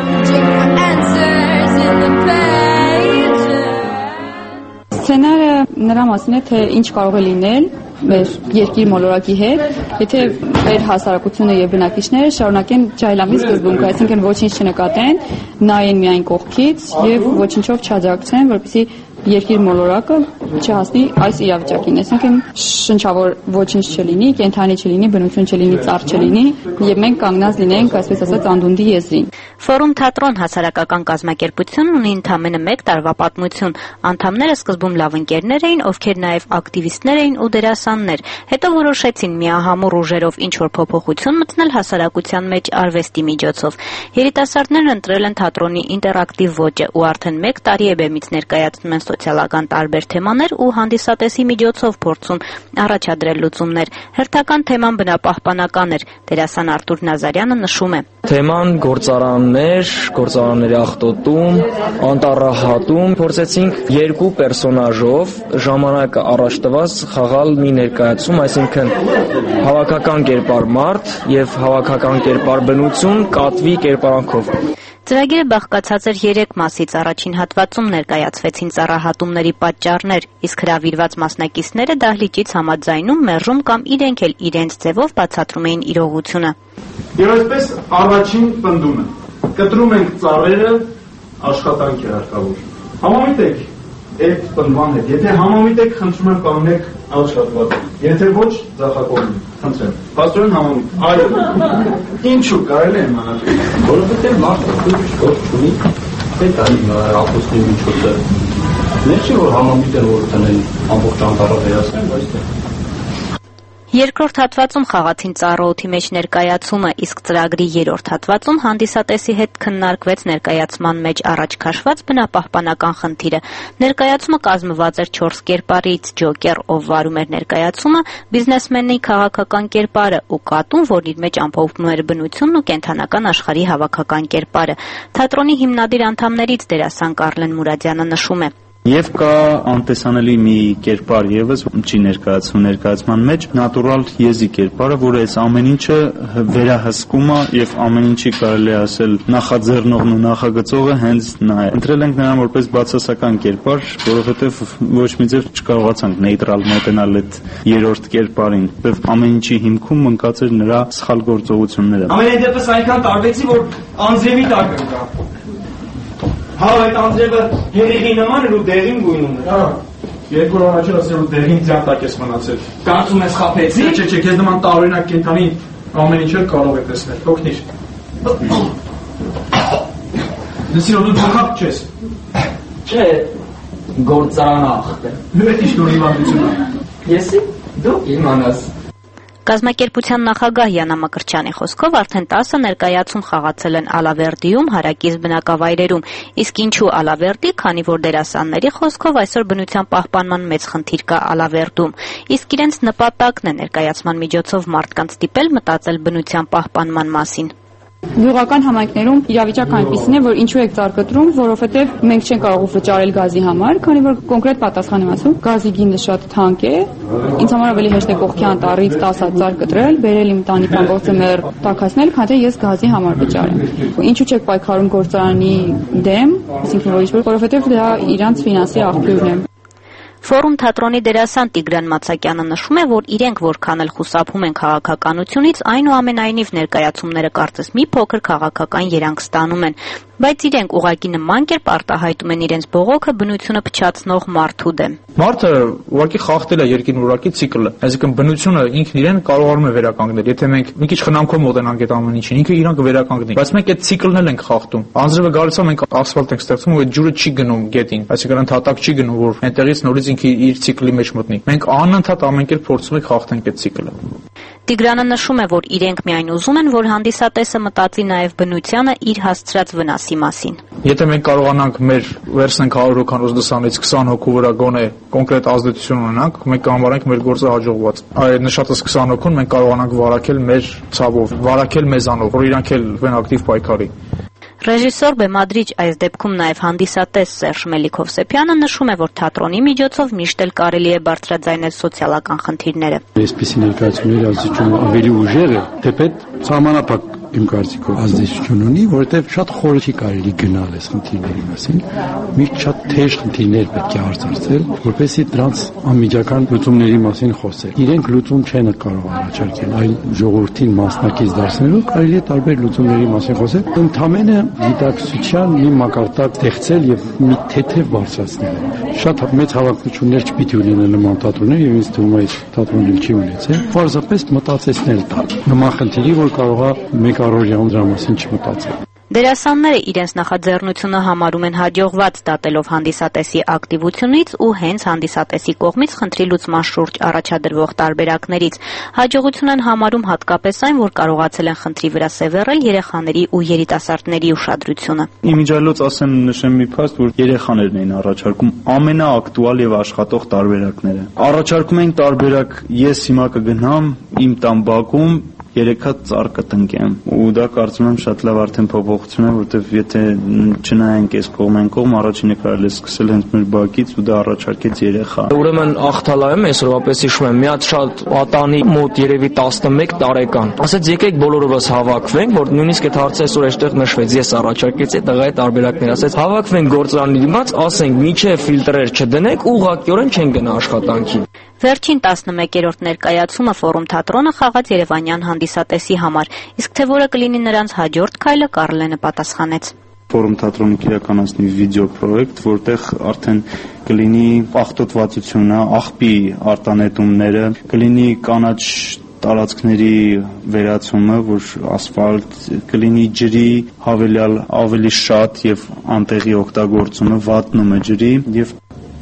Սցենարը նրա մասին է, թե ինչ կարող է լինել մեր երկիր մոլորակի հետ, եթե մեր հասարակությունը եւ բնակիչները շարունակեն ջայլամի սկզբունքը, այսինքն ոչինչ չնկատեն, նայեն միայն կողքից եւ ոչինչով չաջակցեն, որպեսզի երկիր մոլորակը չհասնի այս իրավիճակին, այսինքն շնչավոր ոչինչ չլինի, կենդանի չլինի, բնություն չլինի, ծառ չլինի, եւ մենք կանգնած լինենք, այսպես ասած, անդունդի եզրին։
Ֆորում թատրոն հասարակական կազմակերպությունն ունի ընդամենը մեկ տարվա պատմություն։ Անդամները սկզբում լավ ընկերներ էին, ովքեր նաև ակտիվիստներ էին ու դերասաններ։ Հետո որոշեցին միահամուռ ուժերով ինչ-որ փոփոխություն մտնել հասարակության մեջ արվեստի միջոցով։ Երիտասարդներն ընտրել են թատրոնի ինտերակտիվ ոճը ու արդեն մեկ տարի է բեմից ներկայացնում են սոցիալական տարբեր թեմաներ ու հանդիսատեսի միջոցով փորձում առաջադրել լուծումներ։ Հերթական թեման բնապահպանական էր։ Դերասան Արտուր Նազարյանը նշում է.
Թեման գործարաններ, գործարանների աղտոտում, անտառահատում, փորձեցինք երկու պերսոնաժով ժամանակը առաջ տված խաղալ մի ներկայացում, այսինքն հավաքական կերպար մարդ եւ հավաքական կերպար բնություն կատվի կերպարանքով։
Ծրագիրը բաղկացած էր երեք մասից, առաջին հատվածում ներկայացվեցին ծառահատումների պատճառներ, իսկ հրավիրված մասնակիցները դահլիճից համաձայնում, մերժում կամ իրենք էլ իրենց ձևով բացատրում էին իրողությունը։
Եվ այսպես առաջին պնդումը, կտրում ենք ծառերը, աշխատանք է հարկավոր։ Համամիտեք այդ պնդման հետ, եթե համամիտեք, խնդրում եմ կանգնեք աշխատված, եթե ոչ, ձախակողմի, խնդրեմ, պաստորեն համամիտ, այո, ինչու կարելի է իմանալ, որովհետև մարդը քույր գործ չունի, այդ այն ապոստի միջոցը, մեր չի որ համամիտ են որ տնեն ամբողջ անտառը վերացնեն, բայց թե
Երկրորդ հատվածում խաղացին ծառաօդի մեջ ներկայացումը, իսկ ծրագրի երրորդ հատվածում հանդիսատեսի հետ քննարկվեց ներկայացման մեջ առաջ քաշված բնապահպանական խնդիրը։ Ներկայացումը կազմված էր չորս կերպարից՝ ջոկեր, ով վարում էր ներկայացումը, բիզնեսմենի քաղաքական կերպարը ու կատուն, որն իր մեջ ամփոփում էր բնությունն ու կենդանական աշխարհի հավաքական կերպարը։ Թատրոնի հիմնադիր անդամներից դերասան Կարլեն Մուրադյանը նշում է.
Եվ կա անտեսանելի մի կերպար եւս չի ներկայացում ներկայացման մեջ նատուրալ եզի կերպարը, որը այս ամեն ինչը վերահսկում է եւ ամեն ինչի կարելի ասել նախաձեռնողն ու նախագծողը հենց նա է։ Ընտրել ենք նրան որպես բացասական կերպար, որովհետեւ ոչ մի ձև չկարողացանք նեյտրալ մոտենալ այդ երրորդ կերպարին, եւ ամեն ինչի հիմքում ընկած էր նրա սխալ գործողությունները։
Ամենայն դեպս այնքան տարվեցի, որ անձրևի տակ ընկա։ Հա, այդ անձրևը հերիղի նման էր ու դեղին գույն ուներ։ Հա, երկու օր առաջ ասել ու դեղին ձյան տակ ես մնացել։ Կարծում ես խաբեցի։ Չէ, չէ, քեզ նման տարօրինակ կենդանի ամեն ինչը կարող է տեսնել։ Օգնիր։ Դեսի դու փոխապ չես։
Չէ, գործարանախտ է։
Նույնիսկ ինչ նոր հիվանդություն է։
Եսի, դու իմանաս։
Կազմակերպության նախագահ Յանա Մկրտչյանի խոսքով արդեն տասը ներկայացում խաղացել են Ալավերդիում, հարակից բնակավայրերում, իսկ ինչու Ալավերդի, քանի որ դերասանների խոսքով այսօր բնության պահպանման մեծ խնդիր կա Ալավերդում, իսկ իրենց նպատակն է ներկայացման միջոցով մարդկանց ստիպել մտածել բնության պահպանման մասին։
Գյուղական համայնքներում իրավիճակը այնպիսին է, որ ինչու եք ծառ կտրում, որովհետև մենք չենք կարող վճարել գազի համար, քանի որ կոնկրետ պատասխան եմ ասում, գազի գինը շատ թանկ է։ Ինձ համար ավելի հեշտ է կողքի անտառից տասը հատ ծառ կտրել, բերել իմ տանիք ամբողջը մեր տաքացնել, քան թե ես գազի համար վճարեմ։ Ինչու չեք պայքարում գործարանի դեմ, այսինքն որ ինչ-որ, որովհետև դա իրանց ֆինանսի աղբյուրն է։
Ֆորում թատրոնի դերասան Տիգրան Մացակյանը նշում է, որ իրենք որքան էլ խուսափում են քաղաքականությունից, այնուամենայնիվ ներկայացումները կարծես մի փոքր քաղաքական երանգ ստանում են, բայց իրենք ուղղակի նման կերպ արտահայտում են իրենց բողոքը բնությունը փչացնող մարդու դեմ։
Մարդը ուղղակի խախտել է երկինորակի ցիկլը, այսինքն բնությունը ինքն իրեն կարողանում է վերականգնել, եթե մենք մի քիչ խնամքով մոտենանք այդ ամեն ինչին, ինքը իրան կվերականգնի, բայց մենք այդ ցիկլն էլ ենք խախտում։ Անձրևը գալիս է, մենք ասֆալտ ենք ստեղծում, ու այդ ջուրը չի գնում գետին, այսինքն ընդհատակ չի գնում, որ այնտեղից նորից ինքը իր ցիկլի մեջ մտնի։ Մենք անընդհատ ամեն կերպ փորձում ենք խախտենք այդ ցիկլը։
Տիգրանը նշում է, որ իրենք միայն ուզում են, որ հանդիսատեսը մտածի նաև բնությանը իր հասցրած վնասի մասին։
Եթե մենք կարողանանք մեր վերցնենք հարյուր հոգանոց դասանից քսան հոգու վրա գոնե կոնկրետ ազդեցություն ունենանք, մենք կհամարենք մեր գործը հաջողված։ Այդ նշածս քսան հոգուն մենք կարողանանք վարակել մեր ցավով, վարակել մեզանով, որ իրանք էլ վեն ակտիվ պայքարի։
Ռեժիսոր, բեմադրիչ, այս դեպքում նաև հանդիսատես Սերժ Մելիքով-Սեփյանը նշում է, որ թատրոնի միջոցով միշտ էլ կարելի է բարձրաձայնել սոցիալական խնդիրները։
Այսպիսի ներկայացումները ազդեցությունը ավելի ուժեղ է, թեպետ
Սահմանափակ իմ կարծիքով ազդեցություն ունի, որովհետև շատ խորը չի կարելի գնալ այս խնդիրների մասին։ Մի շատ թեժ խնդիրներ պետք է արծարծել, որպեսզի դրանց անմիջական լուծումների մասին խոսել։ Իրենք լուծում չեն կարող առաջարկել, այլ ժողովրդին մասնակից դարձնելով կարելի է տարբեր լուծումների մասին խոսել։ Ընդհանրապես գիտակցության մի մակարդակ ստեղծել եւ մի թեթև բարձրացնել։ Շատ մեծ հավակնություններ չպիտի ունենան նման թատրոններ եւ ինձ թվում է այս թատրոնը չի ունեցել։ Պարզապես մտածեցնել տալ։ Նման խնդիրի, որ կարող է մեկ առօրյա դրա մասին չմտածել։
Դերասանները իրենց նախաձեռնությունը համարում են հաջողված դատելով հանդիսատեսի ակտիվությունից ու հենց հանդիսատեսի կողմից խնդրի լուծման շուրջ առաջադրվող տարբերակներից։ Հաջողություն են համարում հատկապես այն, որ կարողացել են խնդրի վրա սևեռել երեխաների ու երիտասարդների ուշադրությունը։
Իմիջիայլոց ասեմ նշեմ մի փաստ, որ երեխաներն էին առաջարկում ամենաակտուալ եւ աշխատող տարբերակները։ Առաջարկում էին տարբերակ ես հիմա կգնամ իմ տան բակում երեք հատ ծառ կտնկեմ ու դա կարծում եմ շատ լավ արդեն փոփոխություն է, որովհետև եթե չնայենք այս կողմեն կողմ առաջինը կարելի է սկսել հենց մեր բակից ու դա առաջարկեց երեխա։
Ուրեմն աղթալայում այսօր ապես հիշում եմ մի հատ շատ պատանի մոտ երևի տասնմեկ տարեկան ասեց եկեք բոլորովս հավաքվենք, որ նույնիսկ այդ հարցը այսօր այստեղ նշվեց, ես առաջարկեցի տղայի տարբերակներ, ասեց հավաքվենք գործարանի դիմաց, ասենք միջև ֆիլտրեր չդնենք, ուղղակիորեն չեն գնա աշխատանքի։
Վերջին տասնմեկերորդ ներկայացումը Ֆորում թատրոնը խաղաց երևանյան հանդիսատեսի համար, իսկ թե որը կլինի նրանց հաջորդ քայլը, Կառլենը պատասխանեց։
Ֆորում թատրոնը կիրականացնի վիդեո պրոյեկտ, որտեղ արդեն կլինի աղտոտվածությունը, աղբի արտանետումները, կլինի կանաչ տարածքների վերացումը, որ ասֆալտ, կլինի ջրի հավելյալ ավելի շատ եւ անտեղի օգտագործումը, վատնումը ջրի եւ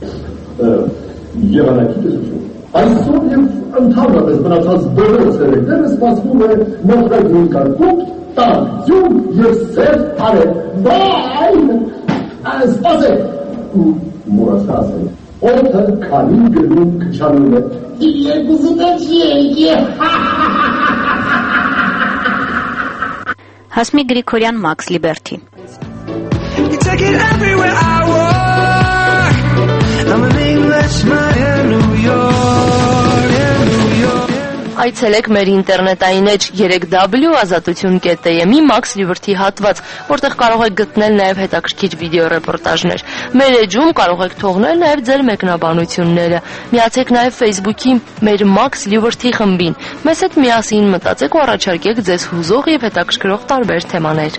եղանակի տեսություն։ Այսօր եւ ընդհանրապես մնացած բոլոր սերեկները սպասվում է մոխրագույն կարկուտ, տան, յուր եւ սև թարեր։ Բայ! Սպասեք! Մուրասկասեք։ Օդը քանի գնում քչանում է։ Երկուսը դեպի
Հասմիկ Գրիգորյան, Մաքս Լիբերթի։
Այցելեք մեր ինտերնետային էջ երեք w ազատություն կետ am-ի Մաքս Լիբերթի հատված, որտեղ կարող եք գտնել նաև հետաքրքիր վիդեոռեպորտաժներ։ Մեր էջում կարող եք թողնել նաև ձեր մեկնաբանությունները։ Միացեք նաև Facebook-ի մեր Մաքս Լիբերթի խմբին։ Մեզ հետ միասին մտածեք ու առաջարկեք ձեզ հուզող եւ հետաքրքրող տարբեր թեմաներ։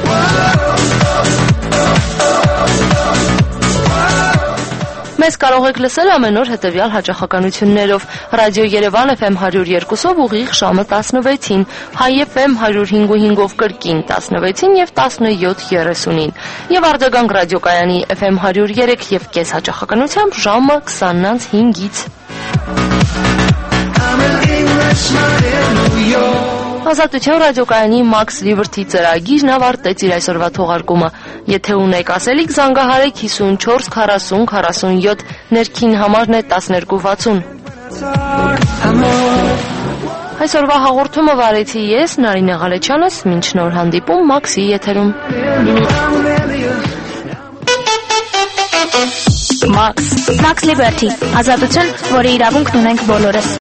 Մեզ կարող եք լսել ամեն օր հետևյալ հաճախականություններով. Ռադիո Երևան Էֆ Էմ հարյուր երկուսով ուղիղ ժամը տասնվեցին, Հայ Էֆ Էմ հարյուր հինգ ու հինգով կրկին տասնվեցին եւ տասնյոթ երեսունին, եւ Արձագանք ռադիոկայանի Էֆ Էմ հարյուր երեք եւ կես հաճախականությամբ ժամը քսանից հինգից։ Ազատության ռադիոկայանի Մաքս Լիբերթի ծրագիրն ավարտեց իր այսօրվա թողարկումը։ Եթե ունեք ասելիք, զանգահարեք հիսունչորս քառասուն քառասունյոթ, ներքին համարն է տասներկու վաթսուն։ Այսօրվա հաղորդումը վարեցի ես, Նարինե Ղալեչյանս, մինչ նոր հանդիպում Մաքսի եթերում։
Մաքս Մաքս Լիբերթի, ազատություն, որի իրավունքն ունենք բոլորս։